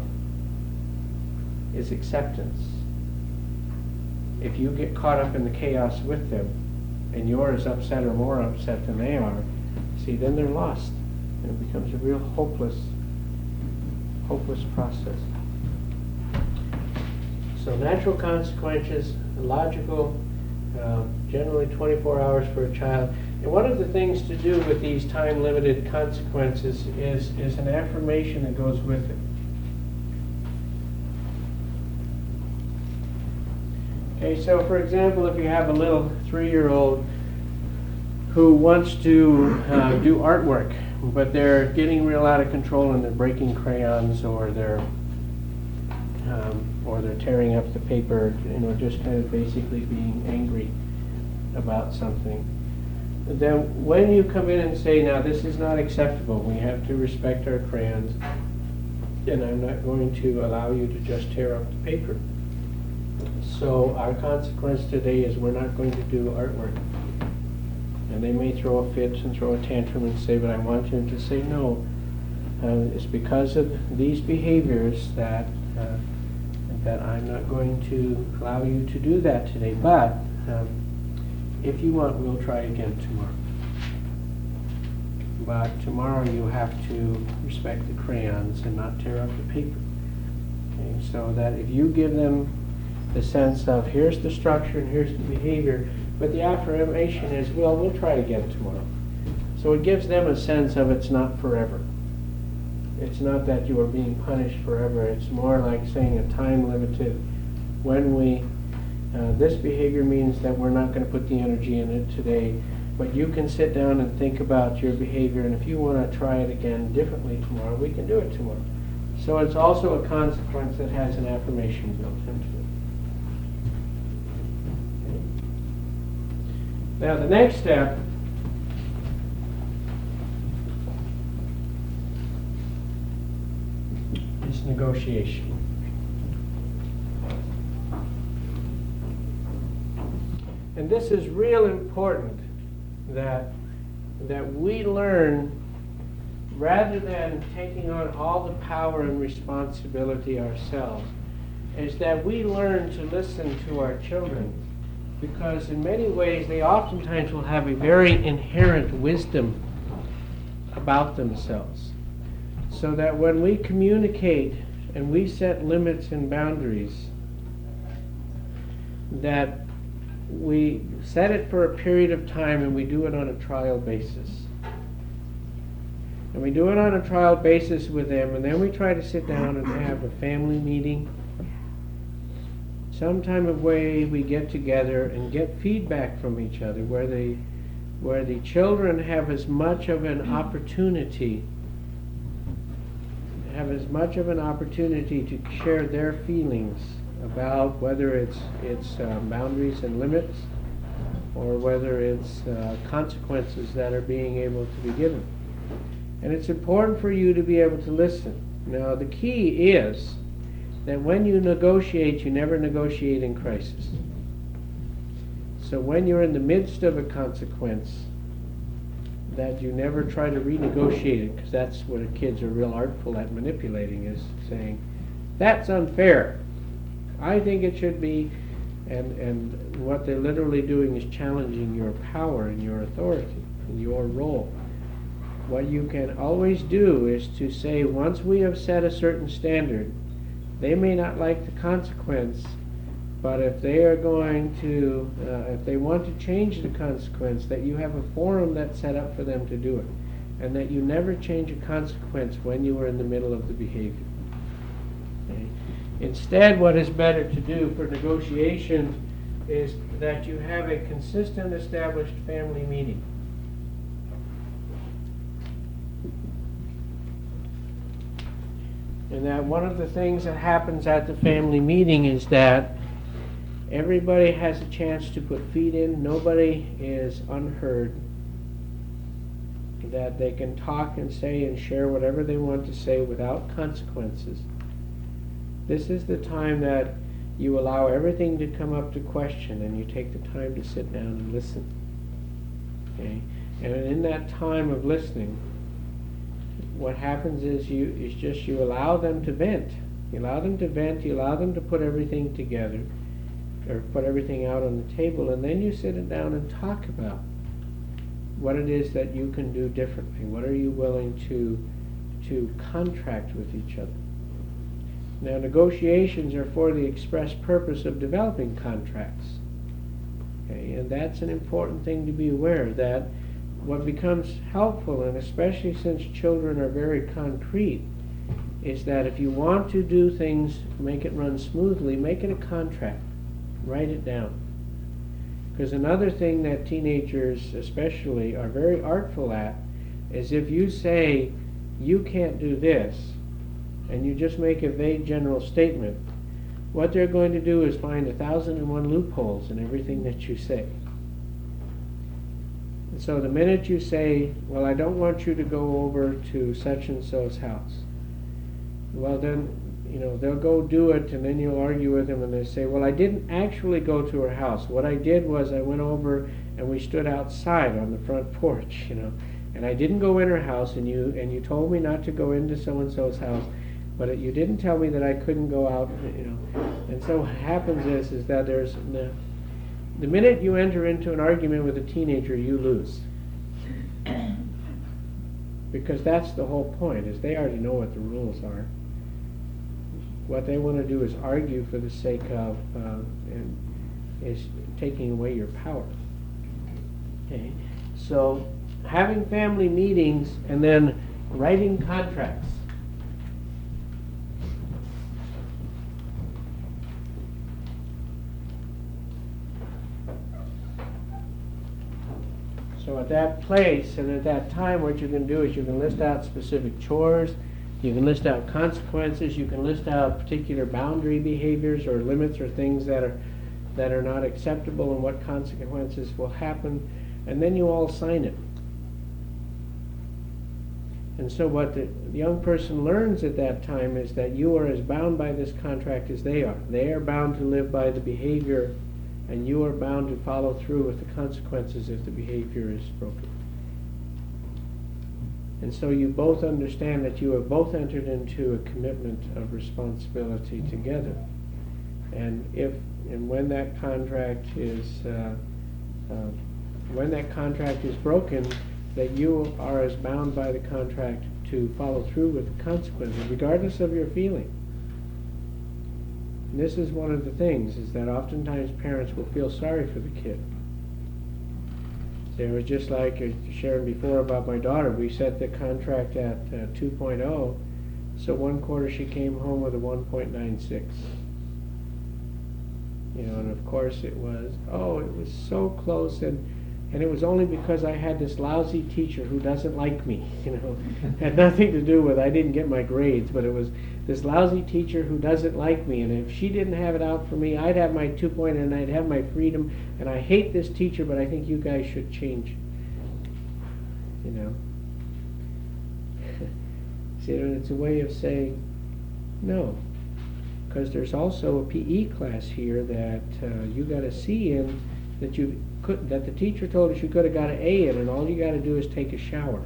is acceptance. If you get caught up in the chaos with them, and you're as upset or more upset than they are, see, then they're lost. And it becomes a real hopeless process. So natural consequences, logical, generally 24 hours for a child. And one of the things to do with these time-limited consequences is an affirmation that goes with it. Okay, so for example, if you have a little 3-year-old who wants to do artwork, but they're getting real out of control and they're breaking crayons, or they're tearing up the paper, just kind of basically being angry about something. Then when you come in and say, now this is not acceptable, we have to respect our crayons, and I'm not going to allow you to just tear up the paper. So our consequence today is we're not going to do artwork. And they may throw a fit and throw a tantrum and say, but I want you to say no. It's because of these behaviors that I'm not going to allow you to do that today. But if you want, we'll try again tomorrow. But tomorrow you have to respect the crayons and not tear up the paper. Okay, so that if you give them the sense of here's the structure and here's the behavior, but the affirmation is, well, we'll try again tomorrow. So it gives them a sense of it's not forever. It's not that you are being punished forever. It's more like saying a time limited. When this behavior means that we're not going to put the energy in it today, but you can sit down and think about your behavior, and if you want to try it again differently tomorrow, we can do it tomorrow. So it's also a consequence that has an affirmation built into it. Now the next step is negotiation. And this is real important that we learn, rather than taking on all the power and responsibility ourselves, is that we learn to listen to our children. Because in many ways, they oftentimes will have a very inherent wisdom about themselves. So that when we communicate and we set limits and boundaries, that we set it for a period of time and we do it on a trial basis. And we do it on a trial basis with them, and then we try to sit down and have a family meeting. Some time of way we get together and get feedback from each other, where the children have as much of an opportunity have as much of an opportunity to share their feelings about whether it's boundaries and limits, or whether it's consequences that are being able to be given. And it's important for you to be able to listen. Now, the key is that when you negotiate, you never negotiate in crisis. So when you're in the midst of a consequence, that you never try to renegotiate it, because that's what kids are real artful at manipulating, is saying, that's unfair. I think it should be, and what they're literally doing is challenging your power and your authority and your role. What you can always do is to say, once we have set a certain standard, they may not like the consequence, but if they are going to, if they want to change the consequence, that you have a forum that's set up for them to do it, and that you never change a consequence when you are in the middle of the behavior. Okay? Instead, what is better to do for negotiation is that you have a consistent, established family meeting. And that one of the things that happens at the family meeting is that everybody has a chance to put feet in. Nobody is unheard. That they can talk and say and share whatever they want to say without consequences. This is the time that you allow everything to come up to question, and you take the time to sit down and listen. Okay? And in that time of listening, what happens is you allow them to vent. You allow them to vent, you allow them to put everything together, or put everything out on the table, and then you sit down and talk about what it is that you can do differently. What are you willing to contract with each other? Now, negotiations are for the express purpose of developing contracts. Okay, and that's an important thing to be aware, that what becomes helpful, and especially since children are very concrete, is that if you want to do things, make it run smoothly, make it a contract. Write it down. Because another thing that teenagers especially are very artful at is if you say, you can't do this, and you just make a vague general statement, what they're going to do is find 1,001 loopholes in everything that you say. And so the minute you say, well, I don't want you to go over to such and so's house, well then, they'll go do it, and then you'll argue with them, and they say, well, I didn't actually go to her house. What I did was I went over and we stood outside on the front porch, and I didn't go in her house, and you told me not to go into so-and-so's house, but you didn't tell me that I couldn't go out, And so what happens is that there's, the minute you enter into an argument with a teenager, you lose. Because that's the whole point, is they already know what the rules are. What they want to do is argue for the sake of, is taking away your power. Okay, so having family meetings and then writing contracts. So at that place and at that time, what you can do is you can list out specific chores, you can list out consequences, you can list out particular boundary behaviors or limits or things that are not acceptable and what consequences will happen, and then you all sign it. And so what the young person learns at that time is that you are as bound by this contract as they are. They are bound to live by the behavior, and you are bound to follow through with the consequences if the behavior is broken. And so you both understand that you have both entered into a commitment of responsibility together. And when that contract is broken, that you are as bound by the contract to follow through with the consequences, regardless of your feeling. And this is one of the things, is that oftentimes parents will feel sorry for the kid. It was just like sharing before about my daughter. We set the contract at 2.0, so one quarter she came home with a 1.96. And of course it was so close, and And it was only because I had this lousy teacher who doesn't like me, had nothing to do with I didn't get my grades, but it was this lousy teacher who doesn't like me, and if she didn't have it out for me, I'd have my 2-point and I'd have my freedom, and I hate this teacher, but I think you guys should change. See, it's a way of saying no, because there's also a PE class here that you got a C in that the teacher told us you could have got an A in, and all you got to do is take a shower.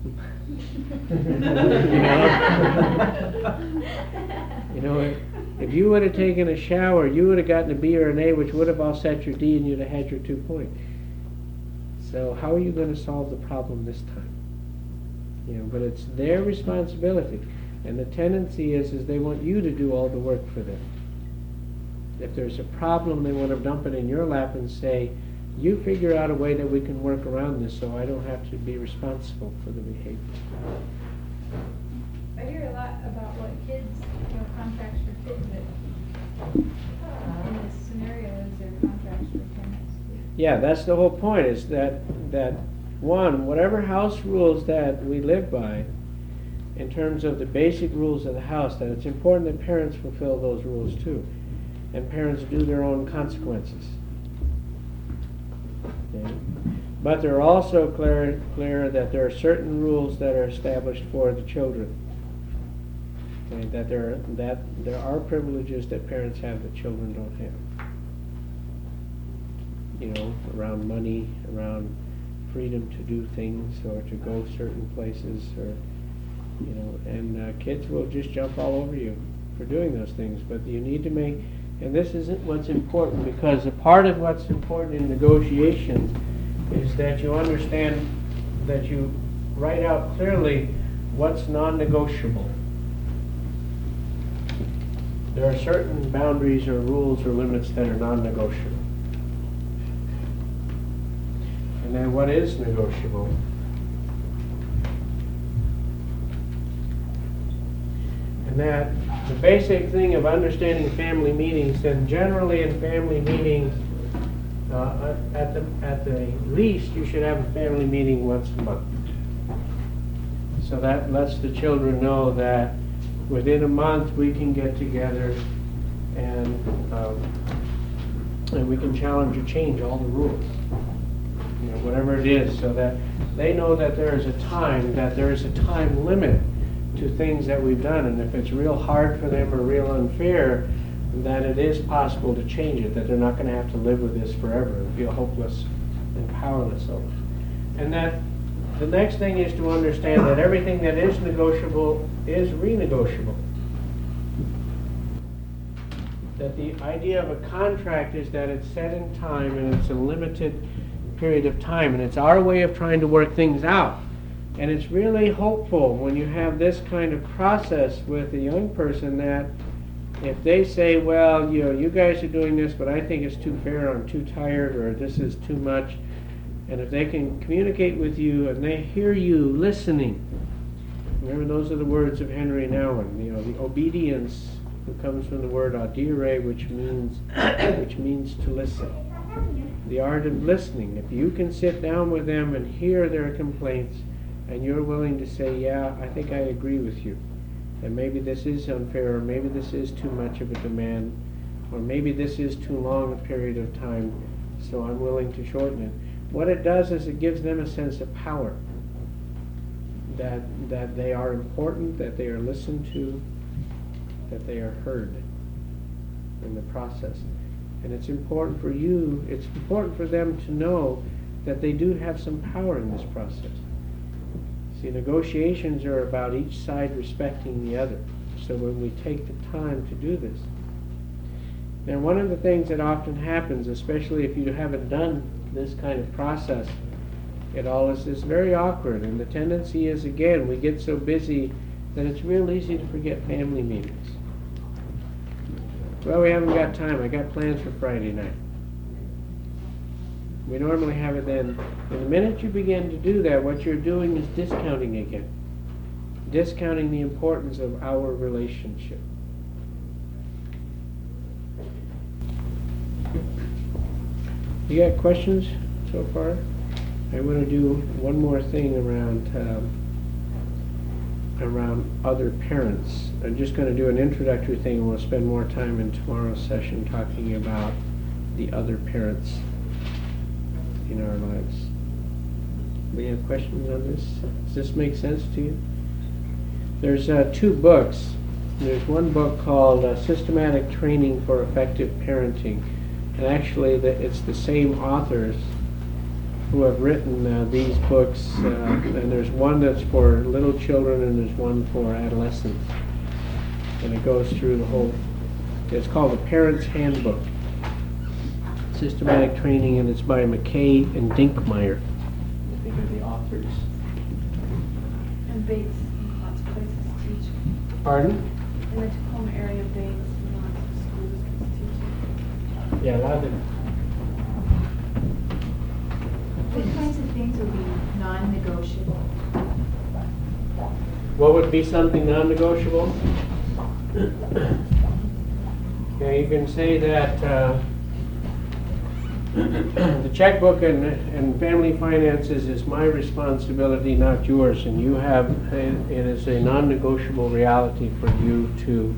If you would have taken a shower, you would have gotten a B or an A, which would have offset your D, and you'd have had your 2 points. So how are you going to solve the problem this time? But it's their responsibility, and the tendency is they want you to do all the work for them. If there's a problem, they want to dump it in your lap and say, you figure out a way that we can work around this so I don't have to be responsible for the behavior. I hear a lot about what kids, contracts for kids, but in this scenario, is there contracts for parents? Yeah, that's the whole point, is that one, whatever house rules that we live by, in terms of the basic rules of the house, that it's important that parents fulfill those rules too. And parents do their own consequences. Okay? But they're also clear that there are certain rules that are established for the children. Okay? That there are privileges that parents have that children don't have. Around money, around freedom to do things or to go certain places, or and kids will just jump all over you for doing those things. But you need to make, and this isn't what's important, because a part of what's important in negotiations is that you understand, that you write out clearly what's non-negotiable. There are certain boundaries or rules or limits that are non-negotiable. And then what is negotiable? And that the basic thing of understanding family meetings, and generally in family meetings, at the least, you should have a family meeting once a month. So that lets the children know that within a month we can get together and we can challenge or change all the rules. Whatever it is, so that they know that there is a time limit to things that we've done, and if it's real hard for them or real unfair, then it is possible to change it, that they're not going to have to live with this forever and feel hopeless and powerless over it. And that the next thing is to understand that everything that is negotiable is renegotiable. That the idea of a contract is that it's set in time and it's a limited period of time, and it's our way of trying to work things out. And it's really hopeful when you have this kind of process with a young person, that if they say, well, you guys are doing this, but I think it's too fair, I'm too tired, or this is too much, and if they can communicate with you and they hear you listening. Remember, those are the words of Henry Nouwen, the obedience, who comes from the word audire, which means to listen. The art of listening. If you can sit down with them and hear their complaints, and you're willing to say, yeah, I think I agree with you, and maybe this is unfair, or maybe this is too much of a demand, or maybe this is too long a period of time, so I'm willing to shorten it. What it does is it gives them a sense of power, that they are important, that they are listened to, that they are heard in the process. And it's important for you, it's important for them to know that they do have some power in this process. See, negotiations are about each side respecting the other. So when we take the time to do this. Now, one of the things that often happens, especially if you haven't done this kind of process at all, is very awkward. And the tendency is, again, we get so busy that it's real easy to forget family meetings. Well, we haven't got time. I got plans for Friday night. We normally have it then. And the minute you begin to do that, what you're doing is discounting again. Discounting the importance of our relationship. You got questions so far? I want to do one more thing around other parents. I'm just going to do an introductory thing, and we'll spend more time in tomorrow's session talking about the other parents in our lives. We have questions on this? Does this make sense to you? There's 2 books. There's one book called Systematic Training for Effective Parenting. And actually, it's the same authors who have written these books. And there's one that's for little children, and there's one for adolescents. And it goes through the whole. It's called The Parent's Handbook. Systematic Training, and it's by McKay and Dinkmeyer. I think are the authors. And Bates, lots of places teach. Pardon? In the Tacoma area, Bates, lots of schools teach. Yeah, a lot of them. What kinds of things would be non-negotiable? What would be something non-negotiable? Okay, you can say that the checkbook and family finances is my responsibility, not yours, and you have, it is a non-negotiable reality for you to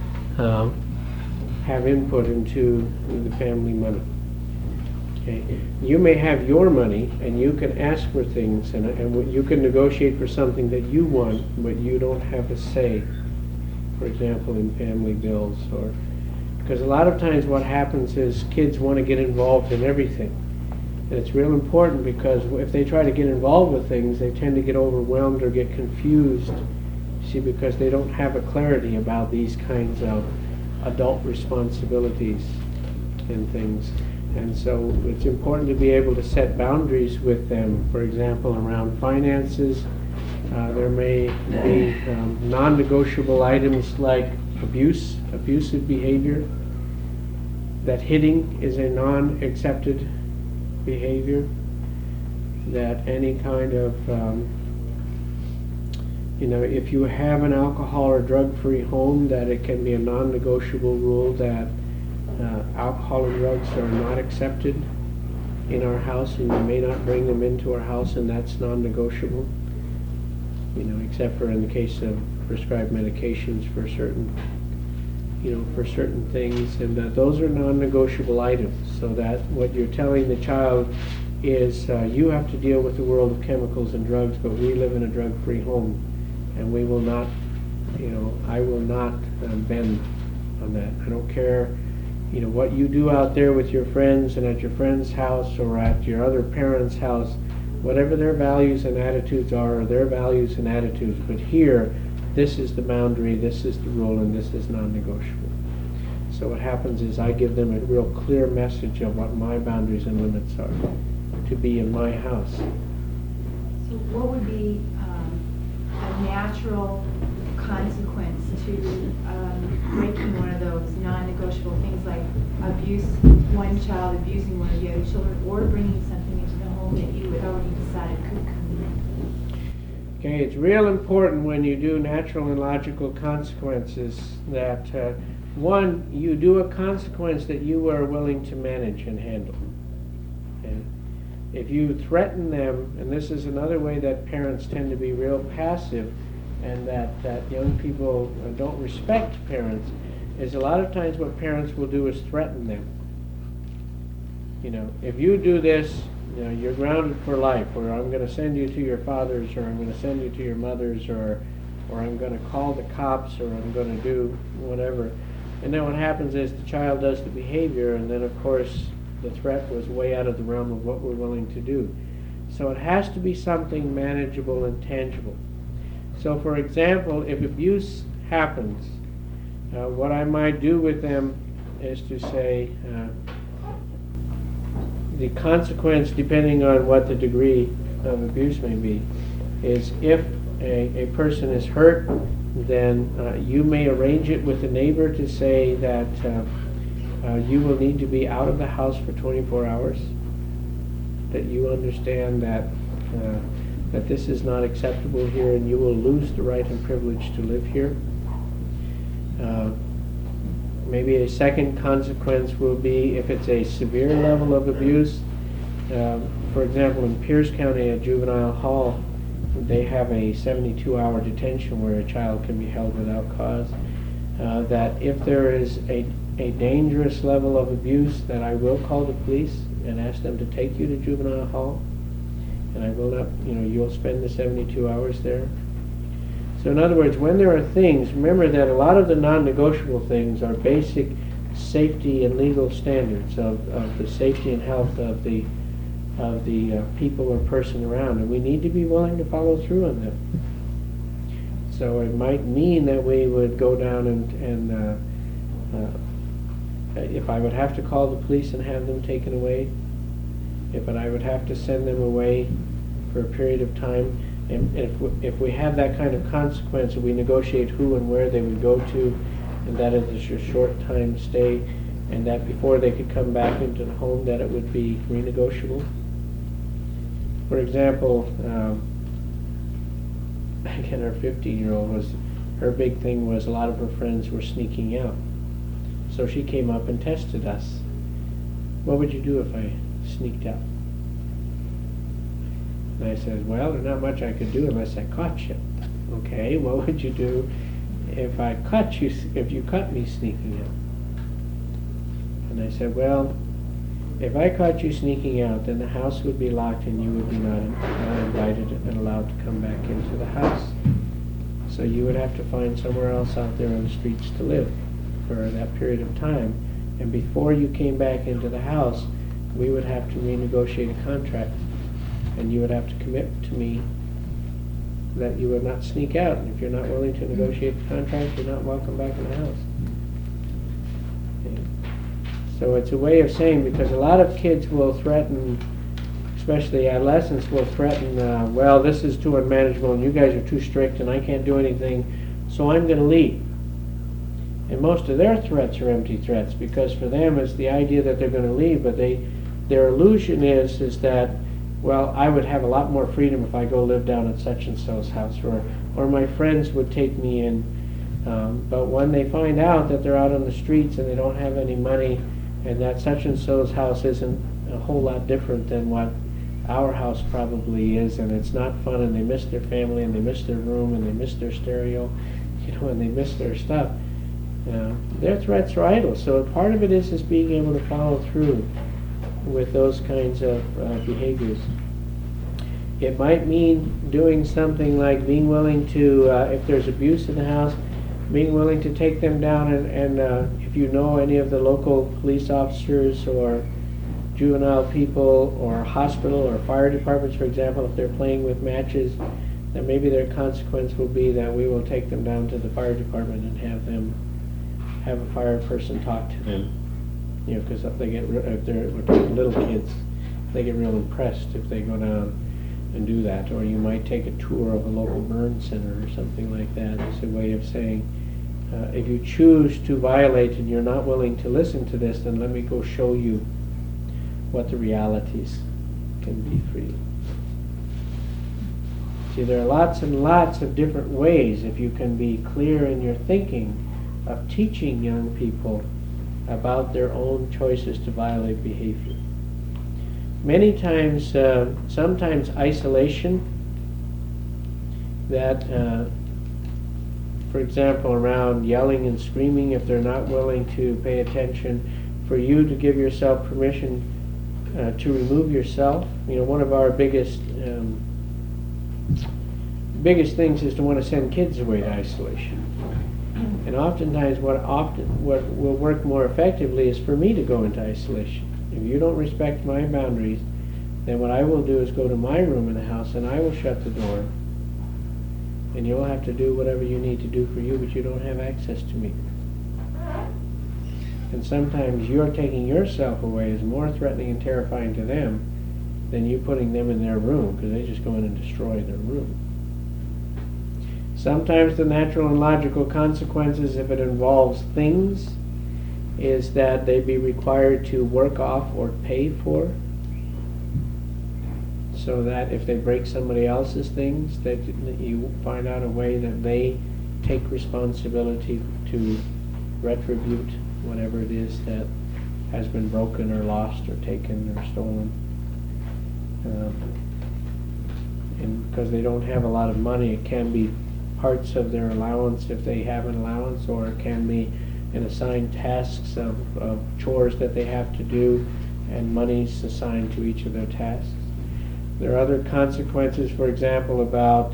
have input into the family money. Okay. You may have your money, and you can ask for things, and you can negotiate for something that you want, but you don't have a say, for example, in family bills. Or because a lot of times what happens is kids want to get involved in everything. And it's real important, because if they try to get involved with things, they tend to get overwhelmed or get confused, see, because they don't have a clarity about these kinds of adult responsibilities and things. And so it's important to be able to set boundaries with them. For example, around finances, there may be non-negotiable items like abusive behavior. That hitting is a non-accepted behavior. That any kind of, if you have an alcohol or drug-free home, that it can be a non-negotiable rule that alcohol and drugs are not accepted in our house, and you may not bring them into our house, and that's non-negotiable. Except for in the case of prescribed medications for certain things, and those are non-negotiable items. So that what you're telling the child is, you have to deal with the world of chemicals and drugs, but we live in a drug-free home, and we will not, I will not bend on that. I don't care, what you do out there with your friends and at your friend's house or at your other parent's house, whatever their values and attitudes are their values and attitudes. But here, this is the boundary, this is the rule, and this is non-negotiable. So what happens is I give them a real clear message of what my boundaries and limits are to be in my house. So what would be a natural consequence to breaking one of those non-negotiable things, like one child abusing one of the other children, or bringing something into the home that you had already decided could come in? Okay, it's real important when you do natural and logical consequences that, one, you do a consequence that you are willing to manage and handle. Okay? If you threaten them, and this is another way that parents tend to be real passive, and that young people don't respect parents, is a lot of times what parents will do is threaten them. If you do this, you're grounded for life, or I'm going to send you to your father's, or I'm going to send you to your mother's, or I'm going to call the cops, or I'm going to do whatever. And then what happens is the child does the behavior, and then of course the threat was way out of the realm of what we're willing to do. So it has to be something manageable and tangible. So for example, if abuse happens, what I might do with them is to say, the consequence, depending on what the degree of abuse may be, is if a person is hurt, then you may arrange it with the neighbor to say that you will need to be out of the house for 24 hours, that you understand that this is not acceptable here, and you will lose the right and privilege to live here. Maybe a second consequence will be, if it's a severe level of abuse, For example, in Pierce County at Juvenile Hall, they have a 72-hour detention where a child can be held without cause. That if there is a dangerous level of abuse, that I will call the police and ask them to take you to Juvenile Hall. And I will not, you'll spend the 72 hours there. So in other words, when there are things, remember that a lot of the non-negotiable things are basic safety and legal standards of the safety and health of the people or person around, and we need to be willing to follow through on them. So it might mean that we would go down and if I would have to call the police and have them taken away, if I would have to send them away for a period of time, and if we have that kind of consequence, we negotiate who and where they would go to, and that it is a short time stay, and that before they could come back into the home, that it would be renegotiable. For example, again, our 15-year-old her big thing was a lot of her friends were sneaking out. So she came up and tested us. What would you do if I sneaked out? And I said, well, there's not much I could do unless I caught you. Okay, what would you do if you caught me sneaking out? And I said, well, if I caught you sneaking out, then the house would be locked and you would be not invited and allowed to come back into the house. So you would have to find somewhere else out there on the streets to live for that period of time. And before you came back into the house, we would have to renegotiate a contract. And you would have to commit to me that you would not sneak out. And if you're not willing to negotiate the contract, you're not welcome back in the house. Okay. So it's a way of saying, because a lot of kids will threaten, especially adolescents, will threaten, well, this is too unmanageable and you guys are too strict and I can't do anything, so I'm going to leave. And most of their threats are empty threats, because for them it's the idea that they're going to leave, but their illusion is that, well, I would have a lot more freedom if I go live down at such and so's house, or my friends would take me in. But when they find out that they're out on the streets and they don't have any money, and that such and so's house isn't a whole lot different than what our house probably is, and it's not fun, and they miss their family, and they miss their room, and they miss their stereo, and they miss their stuff, their threats are idle. So part of it is being able to follow through with those kinds of behaviors. It might mean doing something like being willing to, if there's abuse in the house, being willing to take them down and if you know any of the local police officers or juvenile people or hospital or fire departments, for example, if they're playing with matches, then maybe their consequence will be that we will take them down to the fire department and have a fire person talk to them. Because if we're talking little kids, they get real impressed if they go down and do that. Or you might take a tour of a local burn center or something like that. It's a way of saying, if you choose to violate and you're not willing to listen to this, then let me go show you what the realities can be for you. See, there are lots and lots of different ways, if you can be clear in your thinking, of teaching young people about their own choices to violate behavior. Many times, sometimes isolation, that, for example, around yelling and screaming, if they're not willing to pay attention, for you to give yourself permission to remove yourself. One of our biggest things is to want to send kids away to isolation. And oftentimes what will work more effectively is for me to go into isolation. If you don't respect my boundaries, then what I will do is go to my room in the house and I will shut the door. And you'll have to do whatever you need to do for you, but you don't have access to me. And sometimes your taking yourself away is more threatening and terrifying to them than you putting them in their room, because they just go in and destroy their room. Sometimes the natural and logical consequences, if it involves things, is that they be required to work off or pay for, so that if they break somebody else's things, that you find out a way that they take responsibility to retribute whatever it is that has been broken or lost or taken or stolen. And because they don't have a lot of money, it can be parts of their allowance if they have an allowance, or it can be an assigned tasks of chores that they have to do, and monies assigned to each of their tasks. There are other consequences, for example, about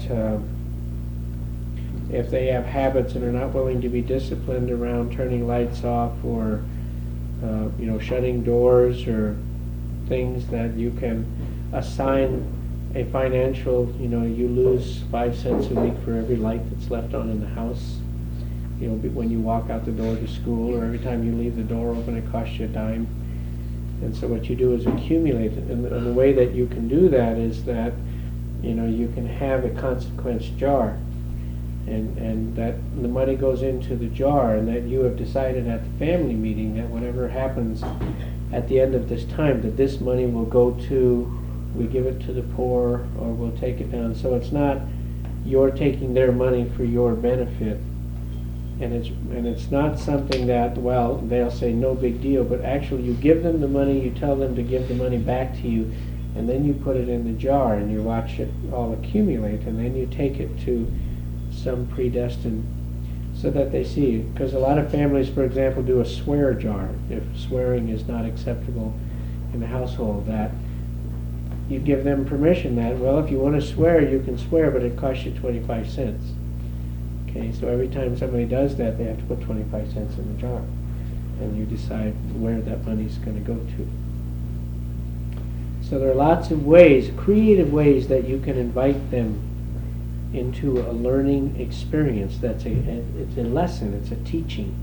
if they have habits and are not willing to be disciplined around turning lights off, or shutting doors, or things that you can assign a financial, you lose 5 cents a week for every light that's left on in the house. When you walk out the door to school, or every time you leave the door open, it costs you a dime. And so what you do is accumulate it. And the way that you can do that is that, you can have a consequence jar. And that the money goes into the jar, and that you have decided at the family meeting that whatever happens at the end of this time, that this money will go to, we give it to the poor, or we'll take it down. So it's not you're taking their money for your benefit. And it's not something that, well, they'll say no big deal, but actually you give them the money, you tell them to give the money back to you, and then you put it in the jar and you watch it all accumulate, and then you take it to some predestined, so that they see. Because a lot of families, for example, do a swear jar if swearing is not acceptable in the household, that you give them permission that, well, if you want to swear, you can swear, but it costs you 25 cents. Okay, so every time somebody does that, they have to put 25 cents in the jar, and you decide where that money's going to go to. So there are lots of ways, creative ways, that you can invite them into a learning experience. It's a lesson, it's a teaching.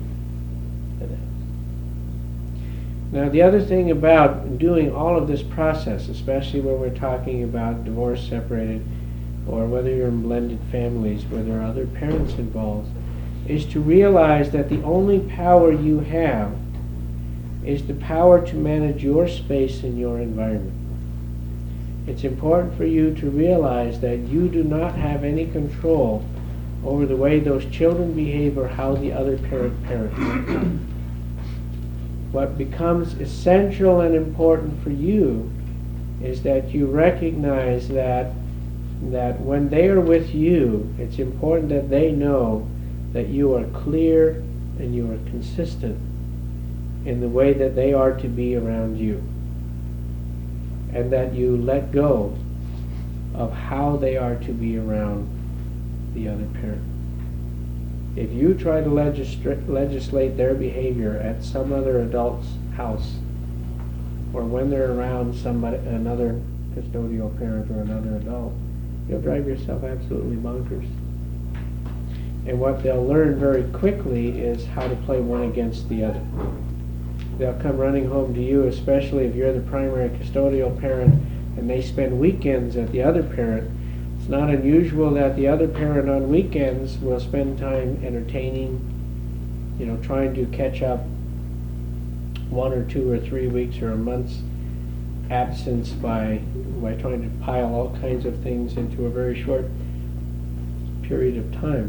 Now, the other thing about doing all of this process, especially when we're talking about divorce, separated, or whether you're in blended families where there are other parents involved, is to realize that the only power you have is the power to manage your space and your environment. It's important for you to realize that you do not have any control over the way those children behave or how the other parent parents. What becomes essential and important for you is that you recognize that when they are with you, it's important that they know that you are clear and you are consistent in the way that they are to be around you, and that you let go of how they are to be around the other parent. If you try to legislate their behavior at some other adult's house, or when they're around another custodial parent or another adult, you'll drive yourself absolutely bonkers. And what they'll learn very quickly is how to play one against the other. They'll come running home to you, especially if you're the primary custodial parent and they spend weekends at the other parent. It's not unusual that the other parent on weekends will spend time entertaining, trying to catch up 1 or 2 or 3 weeks or a month's absence by trying to pile all kinds of things into a very short period of time,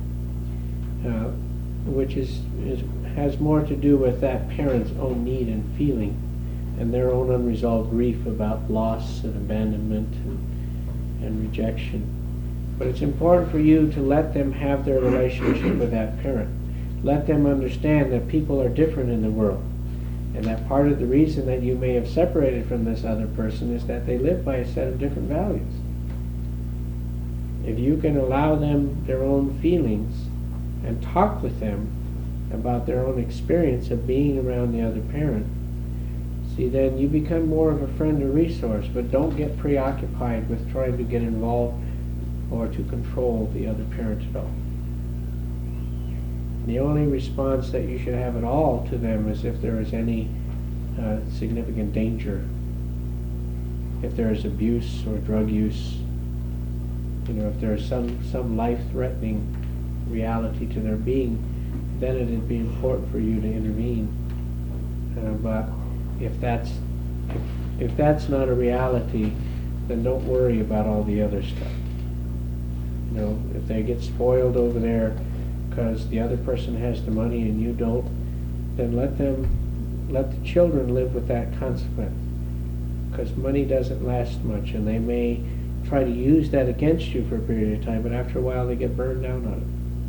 which has more to do with that parent's own need and feeling, and their own unresolved grief about loss and abandonment and rejection. But it's important for you to let them have their relationship with that parent. Let them understand that people are different in the world, and that part of the reason that you may have separated from this other person is that they live by a set of different values. If you can allow them their own feelings and talk with them about their own experience of being around the other parent, see, then you become more of a friend or resource, but don't get preoccupied with trying to get involved or to control the other parent at all. The only response that you should have at all to them is if there is any significant danger, if there is abuse or drug use, if there is some life-threatening reality to their being, then it would be important for you to intervene. But if that's not a reality, then don't worry about all the other stuff. If they get spoiled over there because the other person has the money and you don't, then let the children live with that consequence. because money doesn't last much, and they may try to use that against you for a period of time, but after a while they get burned down on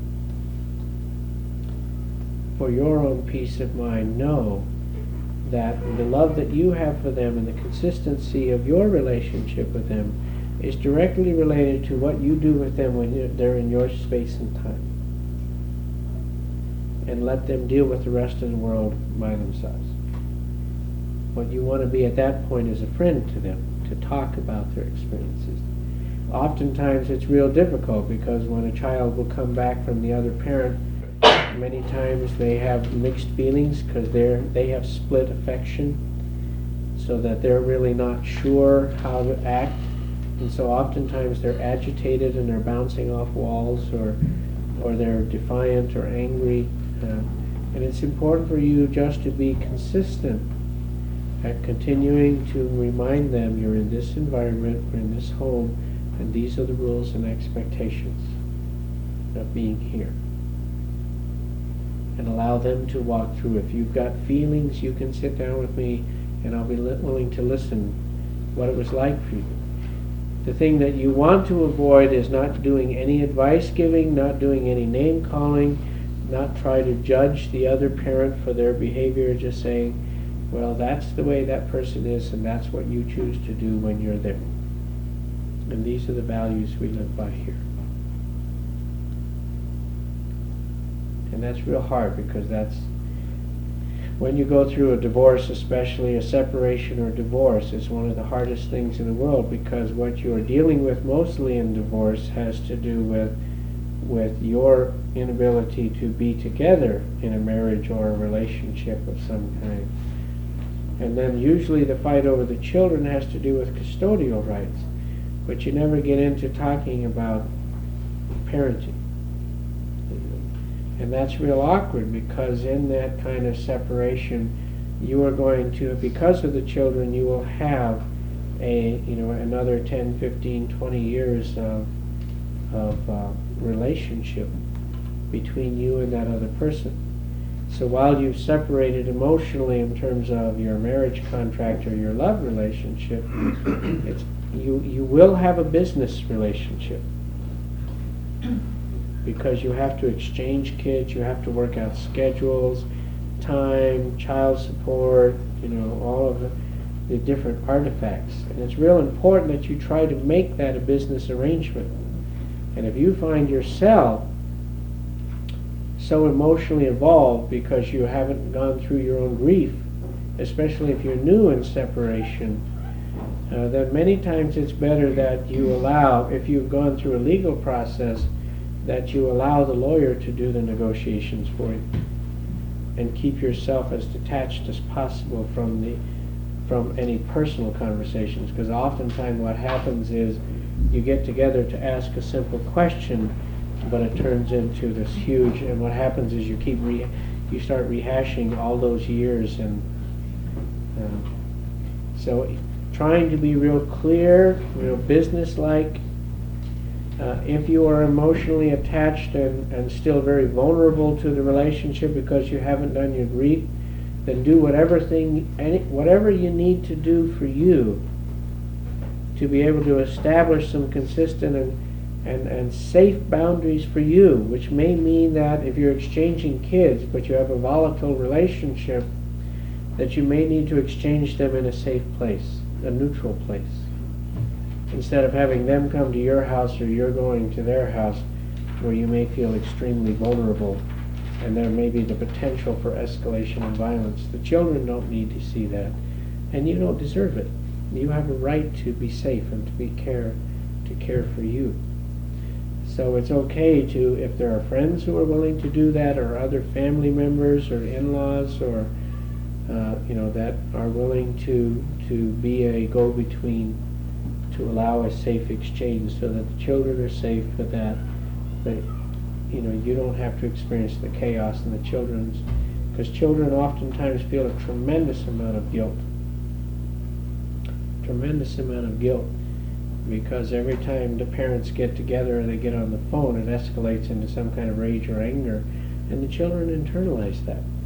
it. For your own peace of mind, know that the love that you have for them and the consistency of your relationship with them is directly related to what you do with them when they're in your space and time. And let them deal with the rest of the world by themselves. What you want to be at that point is a friend to them, to talk about their experiences. Oftentimes it's real difficult because when a child will come back from the other parent, many times they have mixed feelings because they have split affection, so that they're really not sure how to act, and so oftentimes they're agitated and they're bouncing off walls, or they're defiant or angry, and it's important for you just to be consistent at continuing to remind them you're in this environment, we're in this home, and these are the rules and expectations of being here. And allow them to walk through. If you've got feelings, you can sit down with me and I'll be willing to listen what it was like for you. The thing that you want to avoid is not doing any advice giving, not doing any name calling, not try to judge the other parent for their behavior, just saying, well, that's the way that person is and that's what you choose to do when you're there. And these are the values we live by here. And that's real hard because that's, when you go through a divorce, especially a separation or divorce, it's one of the hardest things in the world, because what you're dealing with mostly in divorce has to do with your inability to be together in a marriage or a relationship of some kind. And then usually the fight over the children has to do with custodial rights, but you never get into talking about parenting. And that's real awkward, because in that kind of separation, you are going to, because of the children, you will have another 10, 15, 20 years of relationship between you and that other person. So while you've separated emotionally in terms of your marriage contract or your love relationship, you will have a business relationship. Because you have to exchange kids, you have to work out schedules, time, child support, all of the different artifacts. And it's real important that you try to make that a business arrangement. And if you find yourself so emotionally involved because you haven't gone through your own grief, especially if you're new in separation, then many times it's better that you allow, if you've gone through a legal process, that you allow the lawyer to do the negotiations for you and keep yourself as detached as possible from any personal conversations, because oftentimes what happens is you get together to ask a simple question, but it turns into this huge, and what happens is you start rehashing all those years, and so trying to be real clear, real businesslike. If you are emotionally attached and still very vulnerable to the relationship because you haven't done your grief, then do whatever you need to do for you to be able to establish some consistent and safe boundaries for you, which may mean that if you're exchanging kids but you have a volatile relationship, that you may need to exchange them in a safe place, a neutral place. Instead of having them come to your house or you're going to their house, where you may feel extremely vulnerable and there may be the potential for escalation and violence. The children don't need to see that, and you don't deserve it. You have a right to be safe and to care for you. So it's okay to, if there are friends who are willing to do that, or other family members or in-laws, or that are willing to be a go-between, to allow a safe exchange so that the children are safe, but that you don't have to experience the chaos in the children's, because children oftentimes feel a tremendous amount of guilt, because every time the parents get together and they get on the phone, it escalates into some kind of rage or anger, and the children internalize that.